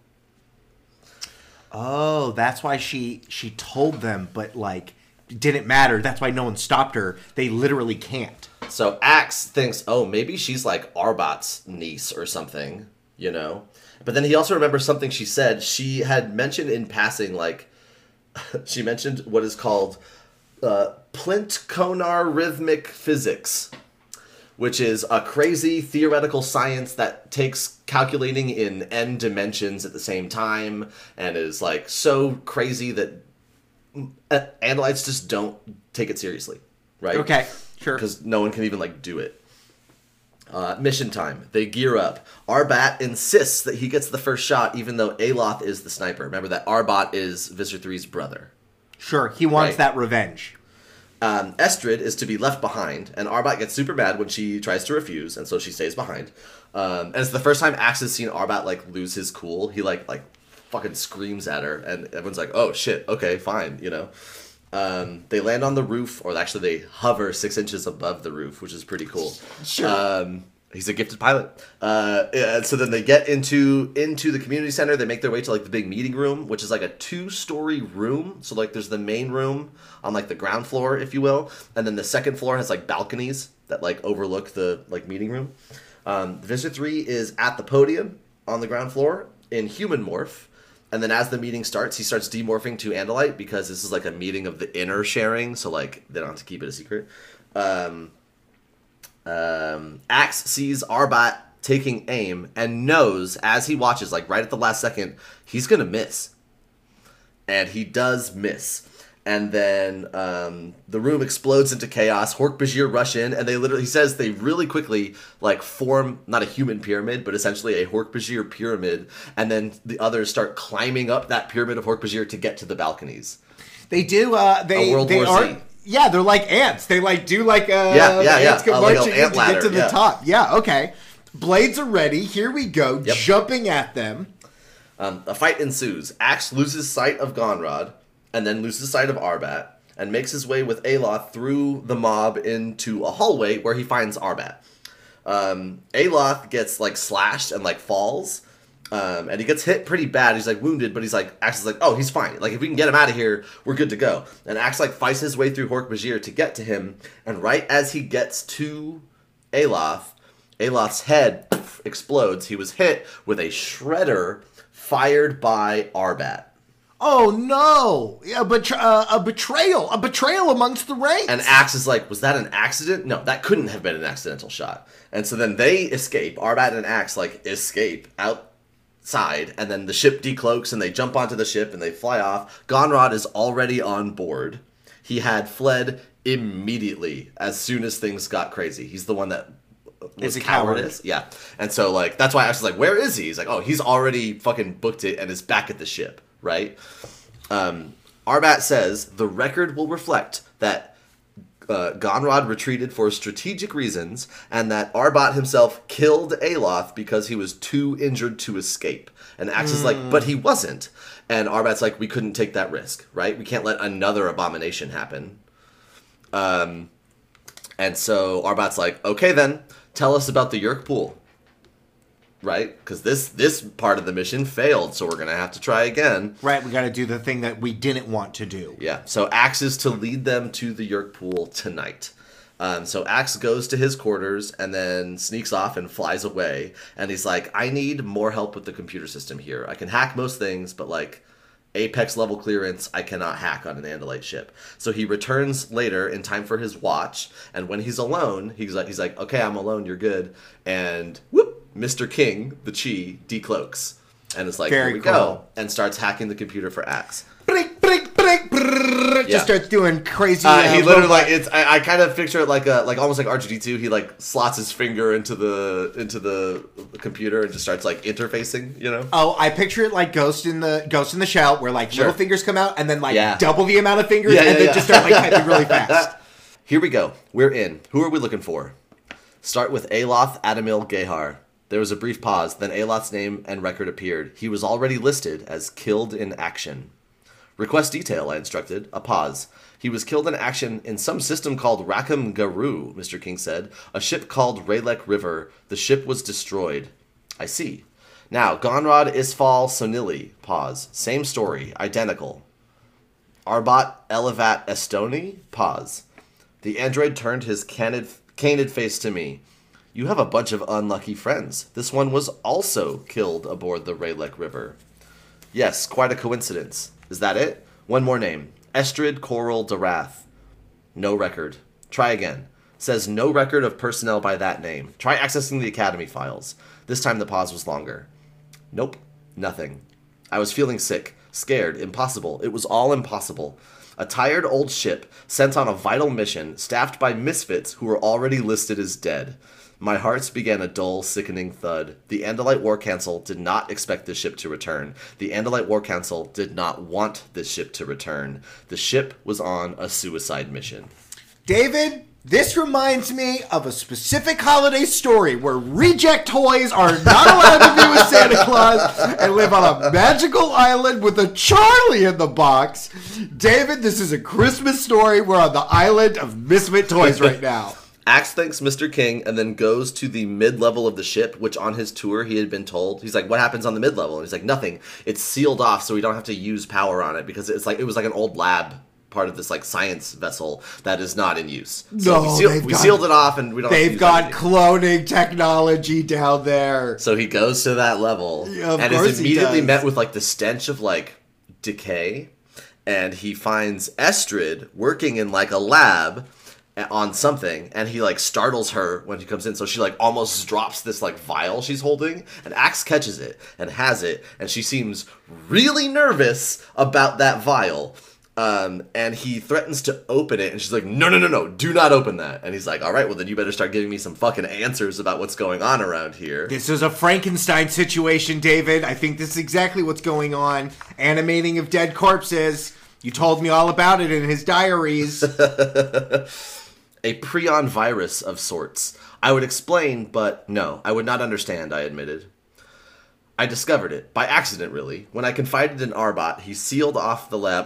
Oh, that's why she told them, but like, it didn't matter. That's why no one stopped her. They literally can't. So Axe thinks, maybe she's like Arbat's niece or something, you know? But then he also remembers something she said. She had mentioned in passing, like, she mentioned what is called Plint-Konar rhythmic physics, which is a crazy theoretical science that takes calculating in n dimensions at the same time and is, like, so crazy that Andalites just don't take it seriously, right? Okay. Sure. Because no one can even, like, do it. Mission time. They gear up. Arbat insists that he gets the first shot, even though Aloth is the sniper. Remember that Arbat is Visser 3's brother. Sure, he wants that revenge. Estrid is to be left behind, and Arbat gets super mad when she tries to refuse, and so she stays behind. And it's the first time Axe has seen Arbat, like, lose his cool. He, like fucking screams at her, and everyone's like, oh, shit, okay, fine, you know? They land on the roof, or actually they hover 6 inches above the roof, which is pretty cool. Sure. He's a gifted pilot. So then they get into the community center. They make their way to, like, the big meeting room, which is like a 2-story room. So, like, there's the main room on, like, the ground floor, if you will. And then the second floor has, like, balconies that, like, overlook the, like, meeting room. Visser 3 is at the podium on the ground floor in human morph. And then as the meeting starts, he starts demorphing to Andalite because this is like a meeting of the inner sharing, so like they don't have to keep it a secret. Axe sees Arbat taking aim and knows as he watches, like right at the last second, he's gonna miss. And he does miss. And then the room explodes into chaos. Hork-Bajir rush in, and he says they really quickly, like, form, not a human pyramid, but essentially a Hork-Bajir pyramid, and then the others start climbing up that pyramid of Hork-Bajir to get to the balconies. They do, a World War Z. Yeah, they're like ants. They, like, do, like, ants go like marching an ant to ladder, get to the top. Yeah, okay. Blades are ready. Here we go. Yep. Jumping at them. A fight ensues. Axe loses sight of Gonrod, and then loses sight of Arbat, and makes his way with Aloth through the mob into a hallway where he finds Arbat. Aloth gets, like, slashed and, like, falls, and he gets hit pretty bad. He's, like, wounded, but he's, like, Axe is like, oh, he's fine. Like, if we can get him out of here, we're good to go. And Axe, like, fights his way through Hork-Bajir to get to him, and right as he gets to Aloth's head explodes. He was hit with a shredder fired by Arbat. Oh no! A betrayal amongst the ranks. And Axe is like, was that an accident? No, that couldn't have been an accidental shot. And so then they escape. Arbat and Axe, like, escape outside, and then the ship decloaks, and they jump onto the ship, and they fly off. Gonrod is already on board. He had fled immediately as soon as things got crazy. He's the one that was cowardice. Yeah. And so, like, that's why I was like, where is he? He's like, oh, he's already fucking booked it and is back at the ship, right? Arbat says, the record will reflect that Gonrod retreated for strategic reasons and that Arbat himself killed Aloth because he was too injured to escape. And Axe is like, but he wasn't. And Arbat's like, we couldn't take that risk, right? We can't let another abomination happen. And so Arbat's like, okay then, tell us about the Yeerk pool. Right? Because this part of the mission failed, so we're going to have to try again. Right, we got to do the thing that we didn't want to do. Yeah, so Axe is to lead them to the Yeerk pool tonight. So Axe goes to his quarters and then sneaks off and flies away. And he's like, I need more help with the computer system here. I can hack most things, but like Apex level clearance, I cannot hack on an Andalite ship. So he returns later in time for his watch. And when he's alone, he's like, okay, I'm alone, you're good. And whoop, Mr. King, the Chi, decloaks. And it's like, Very here we cool. go. And starts hacking the computer for Axe. Just starts doing crazy. He literally like it's. I kind of picture it like almost like R2-D2. He like slots his finger into the computer and just starts like interfacing. You know? Oh, I picture it like Ghost in the Shell, where like little fingers come out and then like double the amount of fingers and then just start like typing really fast. Here we go. We're in. Who are we looking for? Start with Aloth Adamil Gehar. There was a brief pause. Then Aloth's name and record appeared. He was already listed as killed in action. Request detail, I instructed. A pause. He was killed in action in some system called Rackham Garu, Mr. King said. A ship called Raylek River. The ship was destroyed. I see. Now, Gonrod Isfal Sonili. Pause. Same story. Identical. Arbat Elevat Estoni. Pause. The android turned his canid face to me. You have a bunch of unlucky friends. This one was also killed aboard the Raylek River. Yes, quite a coincidence. Is that it? One more name. Estrid Coral Darath. No record. Try again. Says no record of personnel by that name. Try accessing the Academy files. This time the pause was longer. Nope. Nothing. I was feeling sick. Scared. Impossible. It was all impossible. A tired old ship sent on a vital mission, staffed by misfits who were already listed as dead. My heart began a dull, sickening thud. The Andalite War Council did not expect this ship to return. The Andalite War Council did not want this ship to return. The ship was on a suicide mission. David, this reminds me of a specific holiday story where reject toys are not allowed to be with Santa Claus and live on a magical island with a Charlie in the box. David, this is a Christmas story. We're on the island of misfit toys right now. Axe thanks Mr. King and then goes to the mid-level of the ship, which on his tour he had been told. He's like, what happens on the mid-level? And he's like, nothing. It's sealed off so we don't have to use power on it because it was like an old lab part of this like science vessel that is not in use. So we sealed it off and we don't have to use got anything. Cloning technology down there. So he goes to that level and is immediately met with like the stench of like decay. And he finds Estrid working in like a lab on something, and he like startles her when she comes in, so she like almost drops this like vial she's holding, and Axe catches it and has it, and she seems really nervous about that vial, and he threatens to open it, and she's like, no, do not open that. And he's like, all right, well then you better start giving me some fucking answers about what's going on around here. This is a Frankenstein situation, David. I think this is exactly what's going on. Animating of dead corpses. You told me all about it in his diaries. A prion virus of sorts. I would explain, but no, I would not understand, I admitted. I discovered it, by accident really. When I confided in Arbat, he sealed off the lab.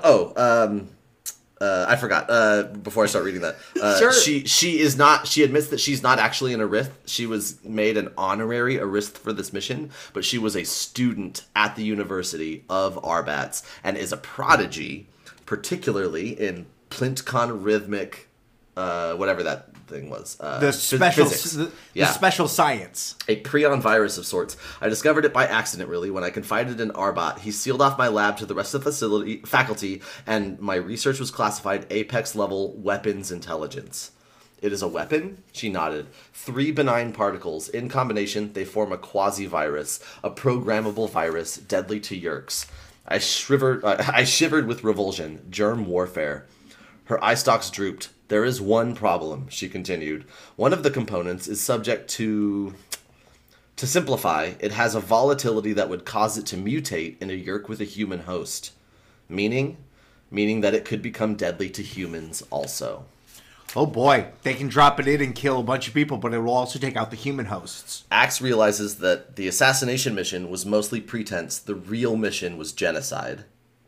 I forgot, before I start reading that. Sure. She admits that she's not actually an Arith. She was made an honorary Arith for this mission, but she was a student at the University of Arbats, and is a prodigy, particularly in Plintcon rhythmic whatever that thing was. The special science. A prion virus of sorts. I discovered it by accident, really, when I confided in Arbat. He sealed off my lab to the rest of the faculty, and my research was classified Apex-level weapons intelligence. It is a weapon? She nodded. 3 benign particles. In combination, they form a quasi-virus, a programmable virus, deadly to Yeerks. I shivered with revulsion. Germ warfare. Her eye stalks drooped. There is one problem, she continued. One of the components is subject to... To simplify, it has a volatility that would cause it to mutate in a Yeerk with a human host. Meaning that it could become deadly to humans also. Oh boy, they can drop it in and kill a bunch of people, but it will also take out the human hosts. Axe realizes that the assassination mission was mostly pretense. The real mission was genocide.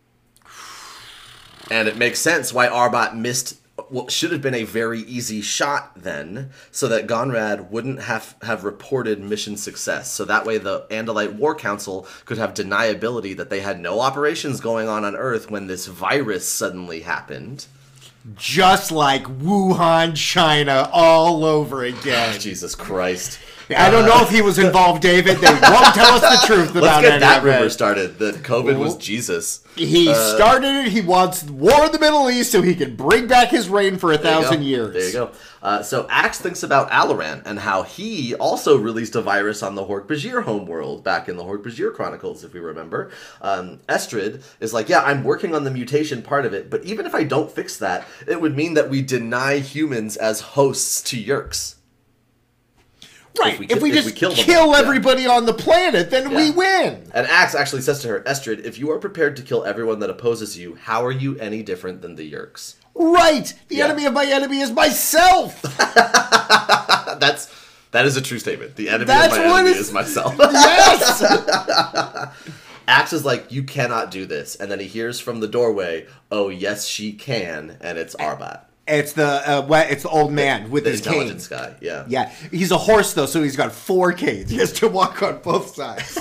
And it makes sense why Arbat missed what should have been a very easy shot then, so that Gonrad wouldn't have reported mission success. So that way the Andalite War Council could have deniability that they had no operations going on Earth when this virus suddenly happened. Just like Wuhan, China, all over again. Jesus Christ. I don't know if he was involved, David. They won't tell us the truth about it. Let's get that rumor started, that COVID was Jesus. He started it. He wants war in the Middle East so he can bring back his reign for 1,000 years. There you go. So Axe thinks about Alaran and how he also released a virus on the Hork-Bajir homeworld back in the Hork-Bajir Chronicles, if we remember. Estrid is like, yeah, I'm working on the mutation part of it, but even if I don't fix that, it would mean that we deny humans as hosts to Yeerks. Right, if we just kill everybody on the planet, then we win. And Axe actually says to her, Estrid, if you are prepared to kill everyone that opposes you, how are you any different than the Yeerks? Right! The enemy of my enemy is myself! That is a true statement. The enemy of my enemy is myself. Yes! Axe is like, you cannot do this. And then he hears from the doorway, oh, yes, she can, and it's Arbat. It's the old man with his cane. The intelligence guy, yeah. Yeah, he's a horse, though, so he's got 4 canes. He has to walk on both sides.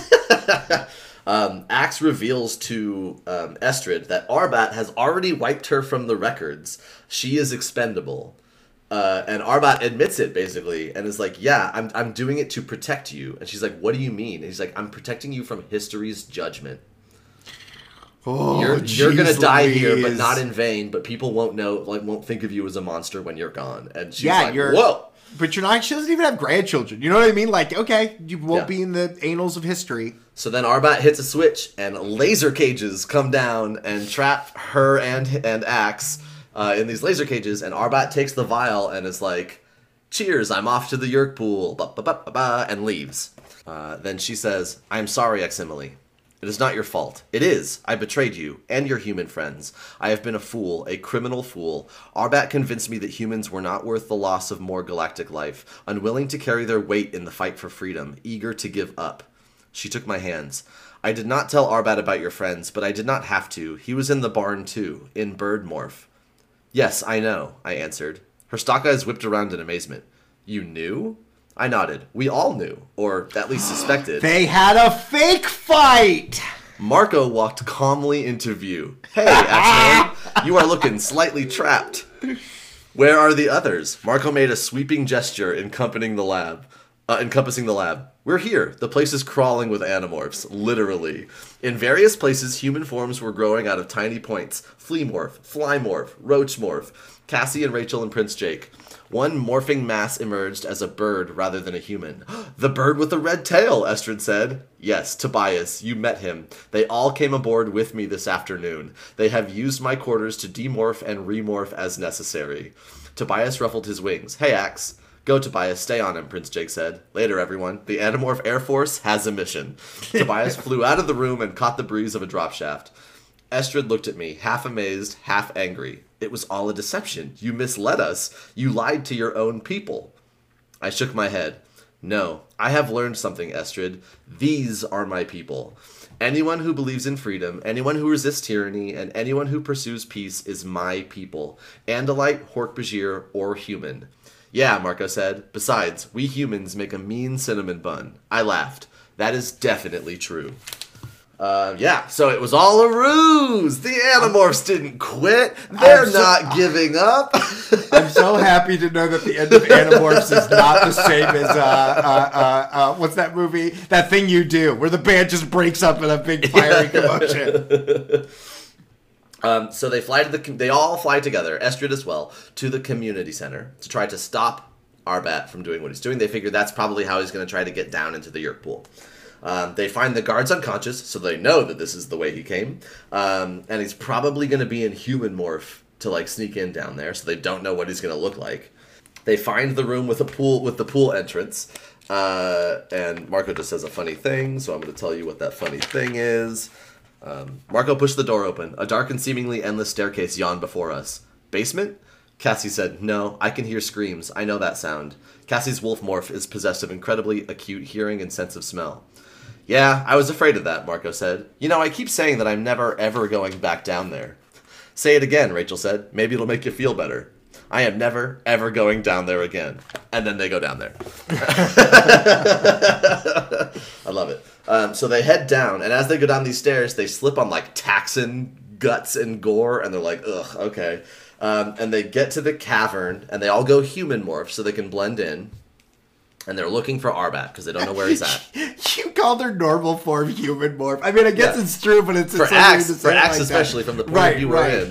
Axe reveals to Estrid that Arbat has already wiped her from the records. She is expendable. And Arbat admits it, basically, and is like, yeah, I'm doing it to protect you. And she's like, what do you mean? And he's like, I'm protecting you from history's judgment. Oh, you're gonna die here, but not in vain. But people won't won't think of you as a monster when you're gone. And she's like, whoa. But you're not. She doesn't even have grandchildren. You know what I mean? Like, okay, you won't be in the annals of history. So then Arbat hits a switch, and laser cages come down and trap her and Axe in these laser cages. And Arbat takes the vial and is like, "Cheers! I'm off to the Yeerk pool," and leaves. Then she says, "I'm sorry, Eximile. It is not your fault. It is. I betrayed you, and your human friends. I have been a fool, a criminal fool. Arbat convinced me that humans were not worth the loss of more galactic life, unwilling to carry their weight in the fight for freedom, eager to give up." She took my hands. "I did not tell Arbat about your friends, but I did not have to. He was in the barn too, in bird morph." "Yes, I know," I answered. Her stock eyes whipped around in amazement. "You knew?" I nodded. We all knew, or at least suspected. They had a fake fight! Marco walked calmly into view. "Hey, X-Man, you are looking slightly trapped." "Where are the others?" Marco made a sweeping gesture encompassing the lab. "We're here. The place is crawling with animorphs, literally. In various places, human forms were growing out of tiny points. Fleamorph, Flymorph, Roachmorph, Cassie and Rachel and Prince Jake. One morphing mass emerged as a bird rather than a human." "The bird with the red tail," Estrid said. "Yes, Tobias. You met him. They all came aboard with me this afternoon. They have used my quarters to demorph and remorph as necessary." Tobias ruffled his wings. "Hey, Axe." "Go, Tobias. Stay on him," Prince Jake said. "Later, everyone. The Animorph Air Force has a mission." Tobias flew out of the room and caught the breeze of a drop shaft. Estrid looked at me, half amazed, half angry. "It was all a deception. You misled us. You lied to your own people." I shook my head. "No, I have learned something, Estrid. These are my people. Anyone who believes in freedom, anyone who resists tyranny, and anyone who pursues peace is my people. Andalite, Hork-Bajir, or human." "Yeah," Marco said. "Besides, we humans make a mean cinnamon bun." I laughed. That is definitely true. So it was all a ruse. The Animorphs didn't quit. They're not giving up. I'm so happy to know that the end of Animorphs is not the same as, what's that movie? That Thing You Do, where the band just breaks up in a big fiery commotion. So they all fly together, Estrid as well, to the community center to try to stop Arbat from doing what he's doing. They figure that's probably how he's going to try to get down into the Yeerk pool. They find the guards unconscious, so they know that this is the way he came. And he's probably going to be in human morph to like sneak in down there, so they don't know what he's gonna look like. They find the room with the pool entrance, and Marco just says a funny thing, so I'm gonna tell you what that funny thing is. Marco pushed the door open. A dark and seemingly endless staircase yawned before us. Basement? Cassie said, "No, I can hear screams. I know that sound." Cassie's wolf morph is possessed of incredibly acute hearing and sense of smell. "Yeah, I was afraid of that," Marco said. "You know, I keep saying that I'm never, ever going back down there." "Say it again," Rachel said. "Maybe it'll make you feel better." "I am never, ever going down there again." And then they go down there. I love it. So they head down, and as they go down these stairs, they slip on, like, Taxxon guts and gore, and they're like, ugh, okay. And they get to the cavern, and they all go human morph so they can blend in. And they're looking for Arbat because they don't know where he's at. You called her normal form human morph. I mean, I guess it's true, but it's for Axe, like especially from the point of view we're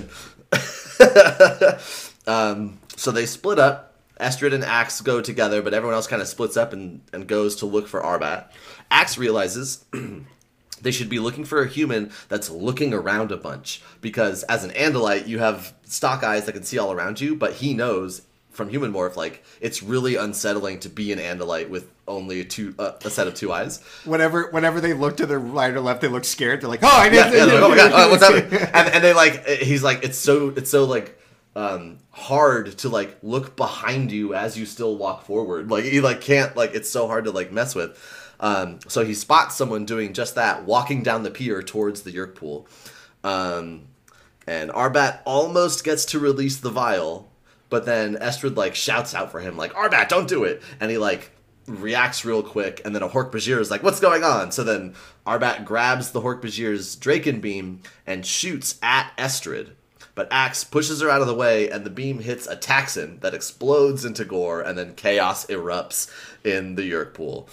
in. So they split up. Estrid and Axe go together, but everyone else kind of splits up and goes to look for Arbat. Axe realizes they should be looking for a human that's looking around a bunch, because as an Andalite, you have stock eyes that can see all around you, but he knows from human morph, like, it's really unsettling to be an Andalite with only a set of two eyes. Whenever they look to their right or left, they look scared. They're like, "Oh, I didn't." Like, "Oh my god, what's happening?" And they like, he's like, it's so like hard to like look behind you as you still walk forward. Like he like can't, like, it's so hard to like mess with. So he spots someone doing just that, walking down the pier towards the Yeerk pool. And Arbat almost gets to release the vial. But then Estrid, like, shouts out for him, like, "Arbat, don't do it!" And he, like, reacts real quick, and then a Hork-Bajir is like, "What's going on?" So then Arbat grabs the Hork-Bajir's Draken Beam and shoots at Estrid. But Axe pushes her out of the way, and the beam hits a Taxxon that explodes into gore, and then chaos erupts in the Yeerk pool.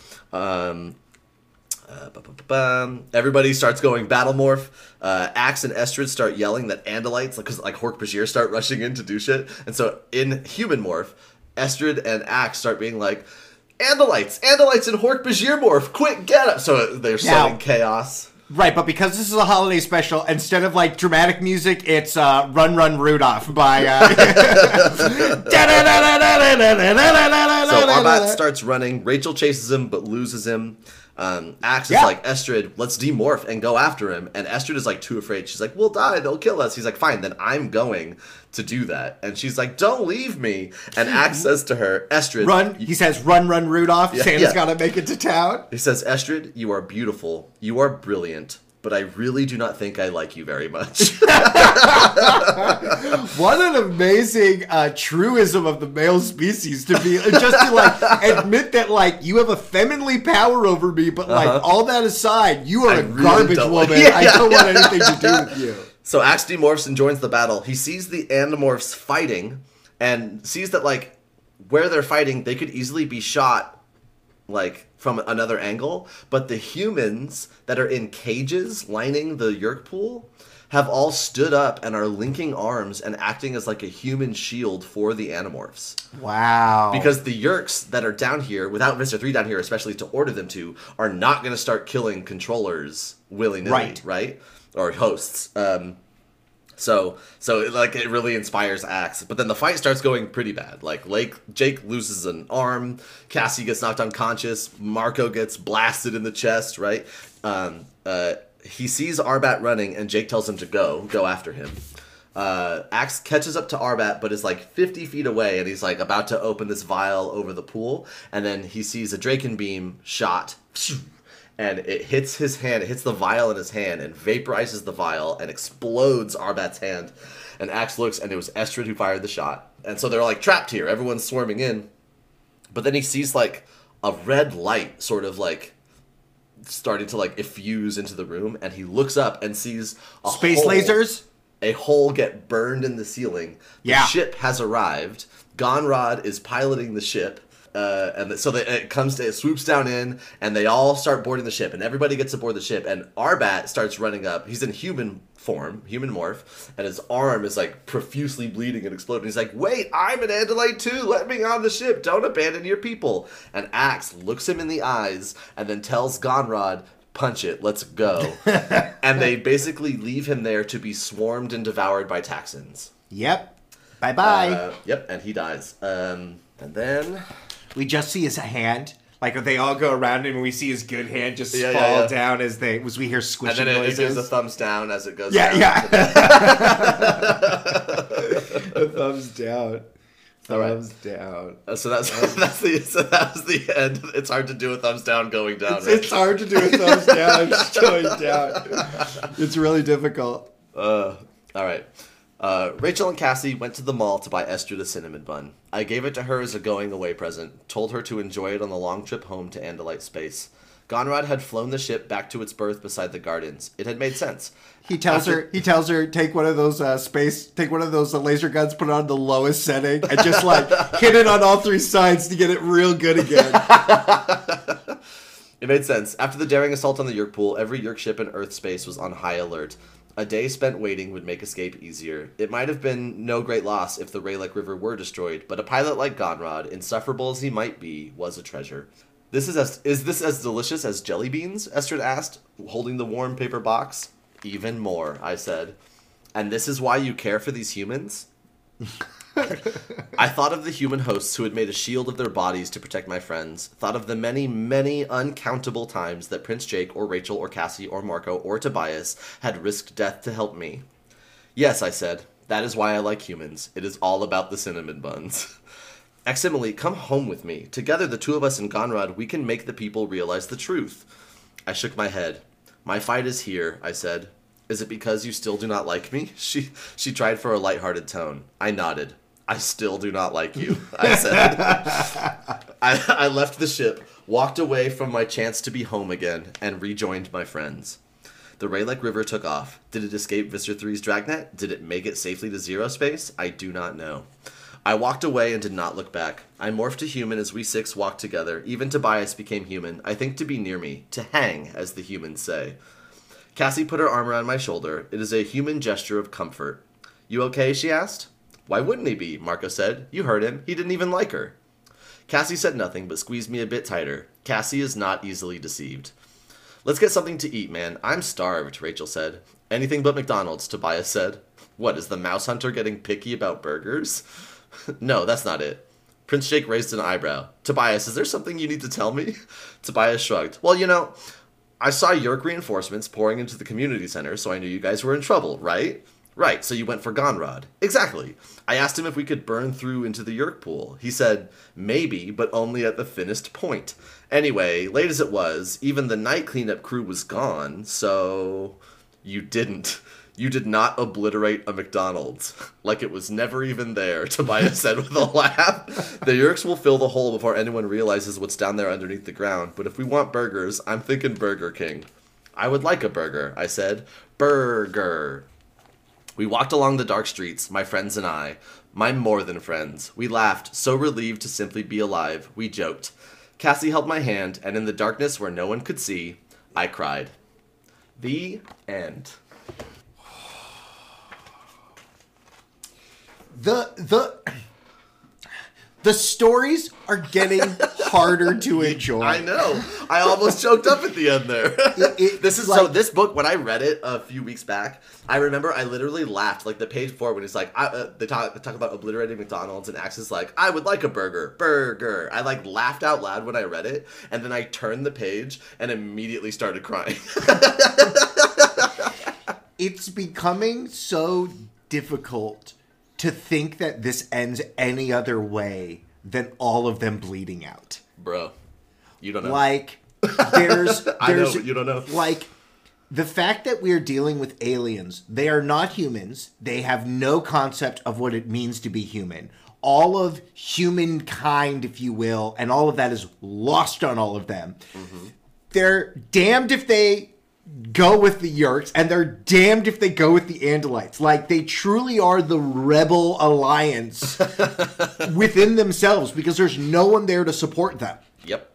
Everybody starts going battle morph. Axe and Estrid start yelling that Andalites, because like Hork-Bajir start rushing in to do shit. And so in human morph, Estrid and Axe start being like, Andalites and Hork-Bajir morph, quick, get up! So they're sowing chaos. Right, but because this is a holiday special, instead of like dramatic music, it's Run Run Rudolph by... So Arbat starts running. Rachel chases him but loses him. Axe is like, "Estrid, let's demorph and go after him." And Estrid is like too afraid. She's like, "We'll die, they'll kill us." He's like, "Fine, then I'm going to do that." And she's like, "Don't leave me." And Axe says to her, "Estrid, run." He says, "Run, run, Rudolph. Santa's gotta make it to town." He says, "Estrid, you are beautiful. You are brilliant. But I really do not think I like you very much." What an amazing truism of the male species, to be just to like admit that like you have a femininely power over me, but like all that aside, you are a garbage woman. I don't want anything to do with you. So Axe demorphs and joins the battle. He sees the Animorphs fighting and sees that like where they're fighting, they could easily be shot like from another angle, but the humans that are in cages lining the Yeerk pool have all stood up and are linking arms and acting as like a human shield for the Animorphs. Wow. Because the Yeerks that are down here, without Mr. 3 down here especially to order them to, are not going to start killing controllers willy-nilly, right? Or hosts. So like it really inspires Axe. But then the fight starts going pretty bad. Like Jake loses an arm, Cassie gets knocked unconscious, Marco gets blasted in the chest, right? He sees Arbat running and Jake tells him to go after him. Axe catches up to Arbat but is like 50 feet away, and he's like about to open this vial over the pool, and then he sees a Draken Beam shot. And it hits his hand, it hits the vial in his hand and vaporizes the vial and explodes Arbat's hand. And Axe looks, and it was Estrid who fired the shot. And so they're like trapped here, everyone's swarming in. But then he sees like a red light sort of like starting to like effuse into the room, and he looks up and sees a lasers? A hole get burned in the ceiling. The ship has arrived. Gonrod is piloting the ship. It swoops down in, and they all start boarding the ship, and everybody gets aboard the ship, and Arbat starts running up. He's in human form, human morph, and his arm is like profusely bleeding and exploding. He's like, "Wait, I'm an Andalite too, let me on the ship, don't abandon your people." And Axe looks him in the eyes, and then tells Gonrod, "Punch it, let's go." And they basically leave him there to be swarmed and devoured by Taxxons. Yep. Bye-bye. Yep, and he dies. And then... We just see his hand. Like, they all go around him, and we see his good hand just fall down as we hear squishing noises. And then it gives a thumbs down as it goes down. Yeah. A thumbs down. Thumbs down. So that was the end. It's hard to do a thumbs down going down. It's hard to do a thumbs down just going down. It's really difficult. All right. Rachel and Cassie went to the mall to buy Esther the cinnamon bun. I gave it to her as a going away present, told her to enjoy it on the long trip home to Andalite Space. Gonrod had flown the ship back to its berth beside the gardens. It had made sense. He tells her, take one of those laser guns, put it on the lowest setting, and just like hit it on all three sides to get it real good again. It made sense. After the daring assault on the Yeerk pool, every Yeerk ship in Earth space was on high alert. A day spent waiting would make escape easier. It might have been no great loss if the Rayleigh River were destroyed, but a pilot like Gonrod, insufferable as he might be, was a treasure. Is this as delicious as jelly beans? Esther asked, holding the warm paper box. Even more, I said. And this is why you care for these humans? I thought of the human hosts who had made a shield of their bodies to protect my friends. Thought of the many, many uncountable times that Prince Jake or Rachel or Cassie or Marco or Tobias had risked death to help me. Yes, I said. That is why I like humans. It is all about the cinnamon buns. Eximile, come home with me. Together, the two of us and Gonrod, we can make the people realize the truth. I shook my head. My fight is here, I said. Is it because you still do not like me? She tried for a lighthearted tone. I nodded. I still do not like you, I said. I left the ship, walked away from my chance to be home again, and rejoined my friends. The Rayleigh River took off. Did it escape Visser 3's dragnet? Did it make it safely to Zero Space? I do not know. I walked away and did not look back. I morphed to human as we six walked together. Even Tobias became human, I think to be near me, to hang, as the humans say. Cassie put her arm around my shoulder. It is a human gesture of comfort. You okay, she asked. Why wouldn't he be, Marco said. You heard him. He didn't even like her. Cassie said nothing, but squeezed me a bit tighter. Cassie is not easily deceived. Let's get something to eat, man. I'm starved, Rachel said. Anything but McDonald's, Tobias said. What, is the mouse hunter getting picky about burgers? No, that's not it. Prince Jake raised an eyebrow. Tobias, is there something you need to tell me? Tobias shrugged. Well, you know, I saw Yeerk reinforcements pouring into the community center, so I knew you guys were in trouble, right? Right, so you went for Gonrod. Exactly. I asked him if we could burn through into the Yeerk pool. He said, maybe, but only at the thinnest point. Anyway, late as it was, even the night cleanup crew was gone, so... You didn't. You did not obliterate a McDonald's. Like it was never even there, Tobias said with a laugh. The Yeerks will fill the hole before anyone realizes what's down there underneath the ground, but if we want burgers, I'm thinking Burger King. I would like a burger, I said. Burger. We walked along the dark streets, my friends and I. My more than friends. We laughed, so relieved to simply be alive. We joked. Cassie held my hand, and in the darkness where no one could see, I cried. The end. The stories are getting harder to enjoy. I know. I almost choked up at the end there. This book, when I read it a few weeks back, I remember I literally laughed. Like the page 4 when it's like, they talk about obliterating McDonald's, and Axe is like, I would like a burger. Burger. I like laughed out loud when I read it, and then I turned the page and immediately started crying. It's becoming so difficult to think that this ends any other way than all of them bleeding out. Bro, you don't know. Like, there's I know, but you don't know. Like, the fact that we're dealing with aliens, they are not humans. They have no concept of what it means to be human. All of humankind, if you will, and all of that is lost on all of them. Mm-hmm. They're damned if they go with the Yeerks, and they're damned if they go with the Andalites. Like, they truly are the rebel alliance within themselves, because there's no one there to support them. Yep.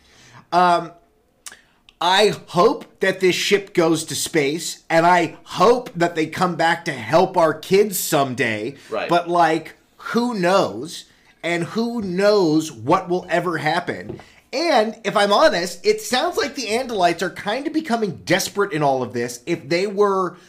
I hope that this ship goes to space, and I hope that they come back to help our kids someday. Right. But, like, who knows? And who knows what will ever happen? And, if I'm honest, it sounds like the Andalites are kind of becoming desperate in all of this. If they were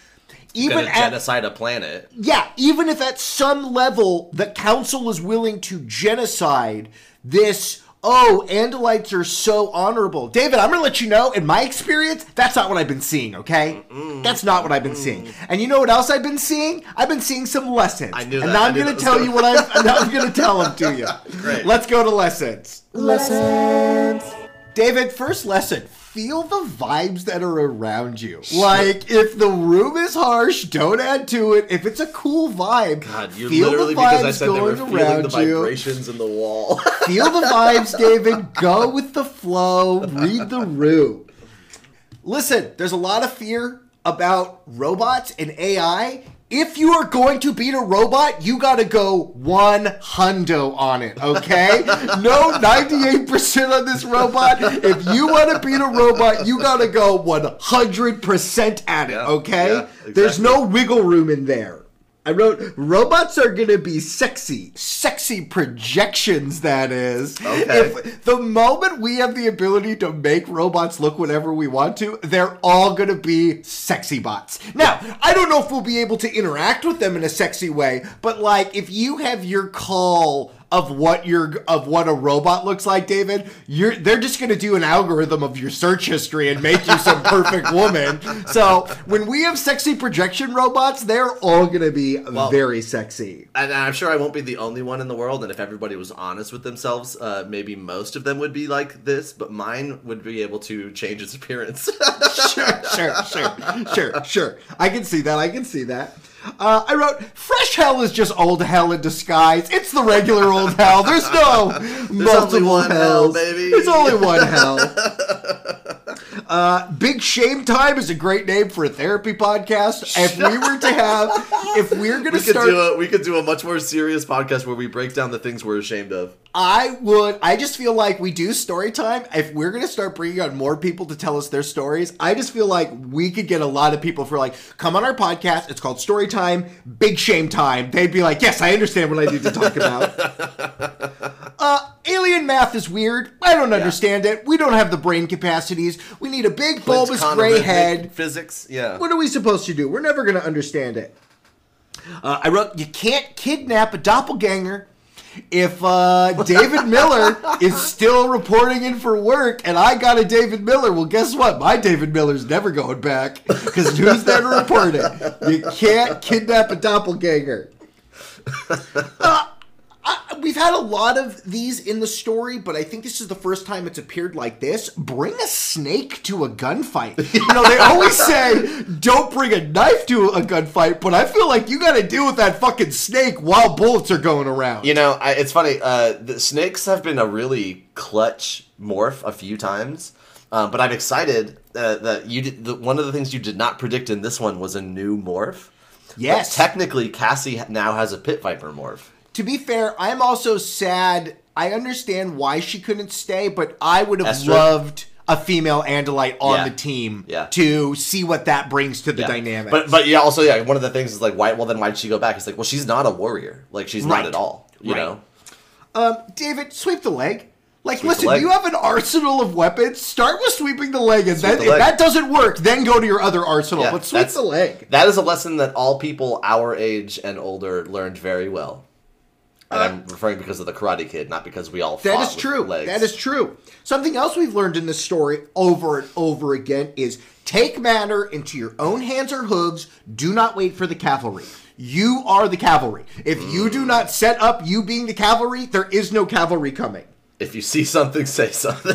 even genocide a planet. Yeah, even if at some level the council is willing to genocide this. Oh, Andalites are so honorable. David, I'm going to let you know, in my experience, that's not what I've been seeing, okay? That's not what I've been seeing. And you know what else I've been seeing? I've been seeing some lessons. I knew that. And now I'm going to tell you what I'm going to tell them to you. Great. Let's go to lessons. Lessons. David, first lesson. Feel the vibes that are around you. Like, if the room is harsh, don't add to it. If it's a cool vibe, God, you feel literally, the vibes because I said they were going feeling around the vibrations in the wall. Feel the vibes, David. Go with the flow. Read the room. Listen, there's a lot of fear about robots and AI. If you are going to beat a robot, you gotta go 100 on it, okay? No 98% on this robot. If you want to beat a robot, you gotta go 100% at it, okay? Yeah, exactly. There's no wiggle room in there. I wrote, robots are going to be sexy. Sexy projections, that is. Okay. If the moment we have the ability to make robots look whatever we want to, they're all going to be sexy bots. Now, I don't know if we'll be able to interact with them in a sexy way, but like, if you have your call of what a robot looks like, David, they're just going to do an algorithm of your search history and make you some perfect woman. So when we have sexy projection robots, they're all going to be very sexy. And I'm sure I won't be the only one in the world. And if everybody was honest with themselves, maybe most of them would be like this, but mine would be able to change its appearance. Sure. I can see that. I wrote, fresh hell is just old hell in disguise. It's the regular old hell. There's no multiple hells. Baby. There's only one hell. Big Shame Time is a great name for a therapy podcast. We could do a much more serious podcast where we break down the things we're ashamed of. I just feel like we do story time. If we're going to start bringing on more people to tell us their stories, I just feel like we could get a lot of people for like, come on our podcast. It's called Story Time, Big Shame Time. They'd be like, yes, I understand what I need to talk about. Alien math is weird. I don't understand it. We don't have the brain capacities. We need a big bulbous gray head. Physics, yeah. What are we supposed to do? We're never going to understand it. I wrote, you can't kidnap a doppelganger. If David Miller is still reporting in for work and I got a David Miller, well, guess what? My David Miller's never going back because who's there to report it? You can't kidnap a doppelganger. We've had a lot of these in the story, but I think this is the first time it's appeared like this. Bring a snake to a gunfight. You know, they always say, don't bring a knife to a gunfight, but I feel like you got to deal with that fucking snake while bullets are going around. You know, it's funny. The snakes have been a really clutch morph a few times, but I'm excited that you did. One of the things you did not predict in this one was a new morph. Yes. But technically, Cassie now has a pit viper morph. To be fair, I'm also sad. I understand why she couldn't stay, but I would have loved a female Andalite on the team to see what that brings to the dynamic. But yeah, also, one of the things is like, why'd she go back? It's like, well, she's not a warrior. Like, she's not at all, you know? David, sweep the leg. Like, listen, you have an arsenal of weapons. Start with sweeping the leg, and then if that doesn't work, then go to your other arsenal. But sweep the leg. That is a lesson that all people our age and older learned very well. And I'm referring because of the Karate Kid, not because we all fought with legs. That is true. Something else we've learned in this story over and over again is take matter into your own hands or hooves. Do not wait for the cavalry. You are the cavalry. If you do not set up you being the cavalry, there is no cavalry coming. If you see something, say something.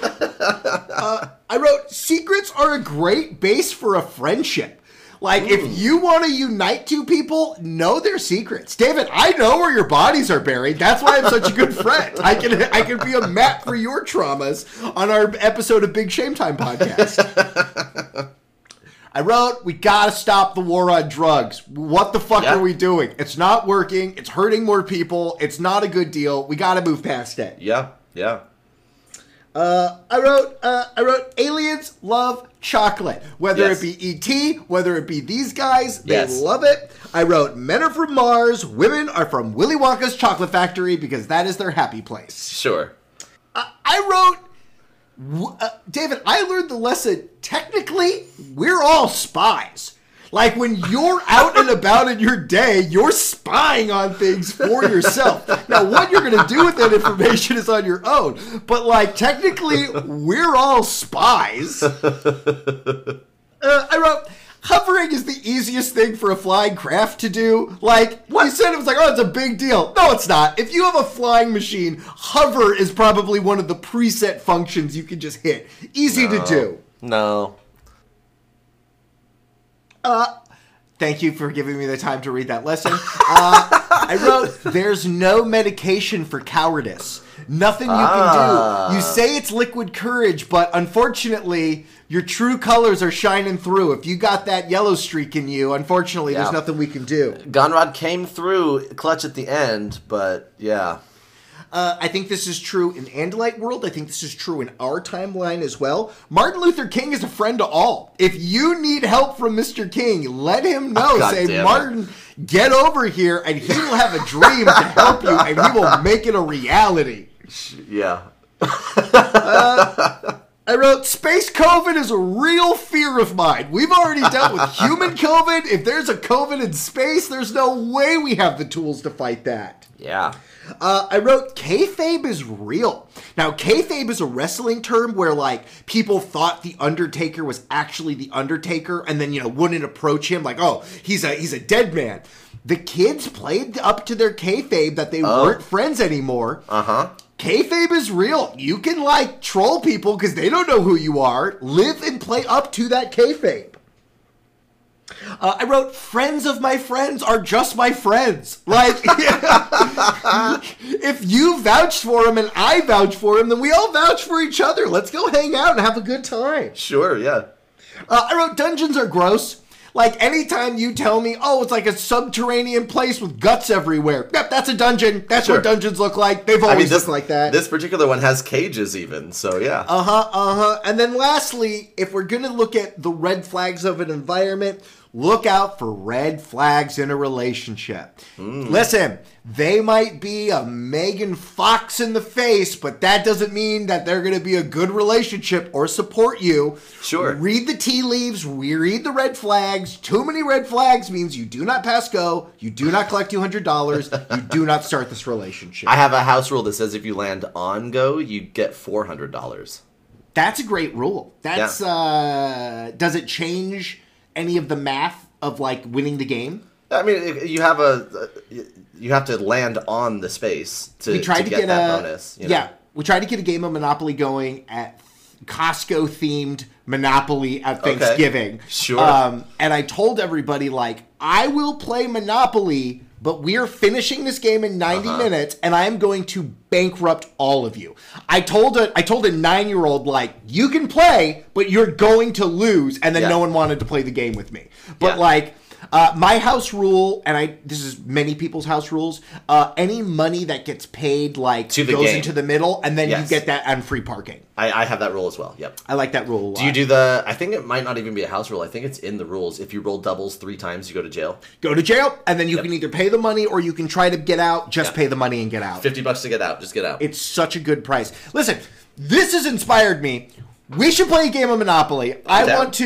I wrote, secrets are a great base for a friendship. Like, if you want to unite two people, know their secrets. David, I know where your bodies are buried. That's why I'm such a good friend. I can be a map for your traumas on our episode of Big Shame Time podcast. I wrote, we got to stop the war on drugs. What the fuck are we doing? It's not working. It's hurting more people. It's not a good deal. We got to move past it. Yeah. I wrote aliens love chocolate. Whether it be E.T., whether it be these guys, they love it. I wrote men are from Mars, women are from Willy Wonka's chocolate factory because that is their happy place. Sure. I wrote, David, I learned the lesson, technically, we're all spies. Like when you're out and about in your day, you're spying on things for yourself. Now, what you're going to do with that information is on your own. But like technically, we're all spies. I wrote, hovering is the easiest thing for a flying craft to do. Like, what? You said it was like, oh, it's a big deal. No, it's not. If you have a flying machine, hover is probably one of the preset functions you can just hit. Easy to do. No. Thank you for giving me the time to read that lesson. I wrote, there's no medication for cowardice. Nothing you can do. You say it's liquid courage, but unfortunately, your true colors are shining through. If you got that yellow streak in you, unfortunately, there's nothing we can do. Gonrod came through clutch at the end, but yeah. I think this is true in Andalite world. I think this is true in our timeline as well. Martin Luther King is a friend to all. If you need help from Mr. King, let him know. Say, Martin, get over here, and he will have a dream to help you, and he will make it a reality. Yeah. I wrote, space COVID is a real fear of mine. We've already dealt with human COVID. If there's a COVID in space, there's no way we have the tools to fight that. Yeah. I wrote, kayfabe is real. Now, kayfabe is a wrestling term where, like, people thought The Undertaker was actually The Undertaker and then, wouldn't approach him like, oh, he's a dead man. The kids played up to their kayfabe that they weren't friends anymore. Uh-huh. Kayfabe is real. You can, like, troll people because they don't know who you are. Live and play up to that kayfabe. I wrote, friends of my friends are just my friends. Like, if you vouched for him and I vouch for him, then we all vouch for each other. Let's go hang out and have a good time. Sure, yeah. I wrote, dungeons are gross. Like, anytime you tell me, oh, it's like a subterranean place with guts everywhere. Yep, that's a dungeon. That's what dungeons look like. They've always looked like that. This particular one has cages even, so yeah. And then lastly, if we're going to look at the red flags of an environment, look out for red flags in a relationship. Listen, they might be a Megan Fox in the face, but that doesn't mean that they're going to be a good relationship or support you. Sure. Read the tea leaves. We read the red flags. Too many red flags means you do not pass go. You do not collect $200. You do not start this relationship. I have a house rule that says if you land on go, you get $400. That's a great rule. That's does it change any of the math of like winning the game? I mean, you have to land on the space to get that bonus. Yeah, we tried to get a game of Monopoly going at Costco themed Monopoly at Thanksgiving. Okay. Sure. And I told everybody like, I will play Monopoly, but we're finishing this game in 90 minutes, and I am going to bankrupt all of you. I told a 9-year-old, like, you can play, but you're going to lose, and then no one wanted to play the game with me. But, like, my house rule, and this is many people's house rules, any money that gets paid, like, goes into the middle, and then you get that on free parking. I have that rule as well, yep. I like that rule a lot. Do you do I think it might not even be a house rule. I think it's in the rules. If you roll doubles 3 times, you go to jail. Go to jail, and then you can either pay the money or you can try to get out, pay the money and get out. $50 to get out, just get out. It's such a good price. Listen, this has inspired me. We should play a game of Monopoly. I want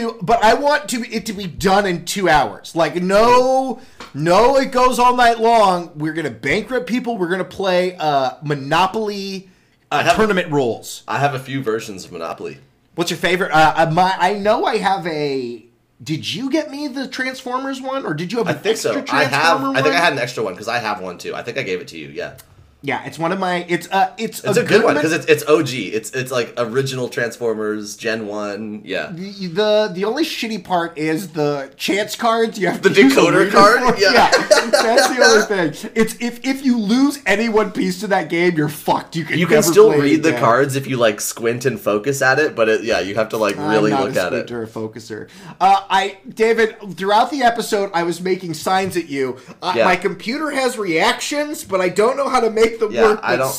it to be done in 2 hours. Like, no, it goes all night long. We're going to bankrupt people. We're going to play Monopoly tournament rules. I have a few versions of Monopoly. What's your favorite? I know I have a... Did you get me the Transformers one, or did you have an extra Transformer one? I think I had an extra one, because I have one, too. I think I gave it to you, yeah. Yeah, it's one of my. It's a good one because it's OG. It's like original Transformers Gen 1. Yeah. The only shitty part is the chance cards. You have the decoder card. Yeah, that's the only thing. It's if you lose any one piece to that game, you're fucked. You can still read the cards if you like squint and focus at it, but you have to like really look at it. I'm not a squinter or focuser. David, throughout the episode, I was making signs at you. My computer has reactions, but I don't know how to make them work.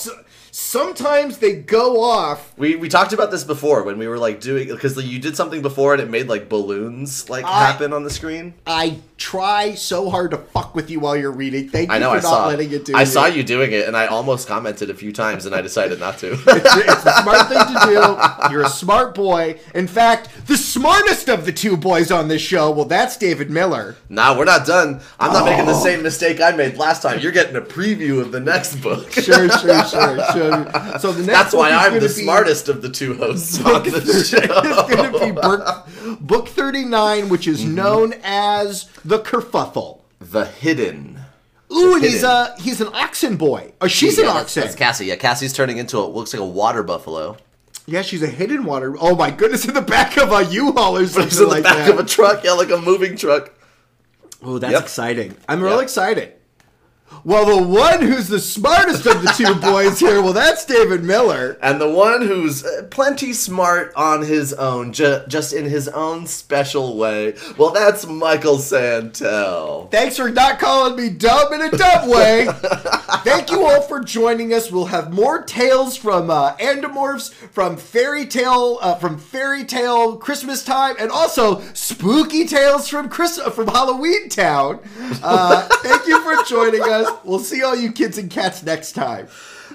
Sometimes they go off. We talked about this before when we were like doing, because you did something before and it made like balloons like happen on the screen. I try so hard to fuck with you while you're reading. Thank you for not letting it do it. I saw you doing it and I almost commented a few times and I decided not to. It's a smart thing to do. You're a smart boy. In fact, The smartest of the two boys on this show, well, that's David Miller. Nah, we're not done. I'm not making the same mistake I made last time. You're getting a preview of the next book. Sure. So the next That's why I'm the be... smartest of the two hosts on the show. It's going to be book 39, which is known as The Kerfuffle. The Hidden. Ooh, and he's an oxen boy. Or she's an oxen. That's Cassie. Yeah, Cassie's turning into what looks like a water buffalo. Yeah, she's a hidden water. Oh my goodness, in the back of a U-Haul or something in the back of a truck, yeah, like a moving truck. Oh, that's exciting. I'm real excited. Well, the one who's the smartest of the two boys here, well, that's David Miller. And the one who's plenty smart on his own, just in his own special way, well, that's Michael Santel. Thanks for not calling me dumb in a dumb way. Thank you all for joining us. We'll have more tales from Andamorphs, from fairy tale Christmas time, and also spooky tales from Halloween Town. Thank you for joining us. We'll see all you kids and cats next time.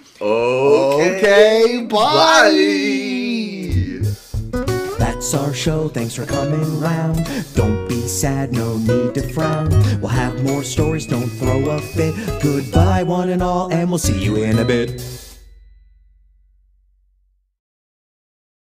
Okay, bye. That's our show, thanks for coming round. Don't be sad, no need to frown. We'll have more stories, don't throw a fit. Goodbye one and all, and we'll see you in a bit.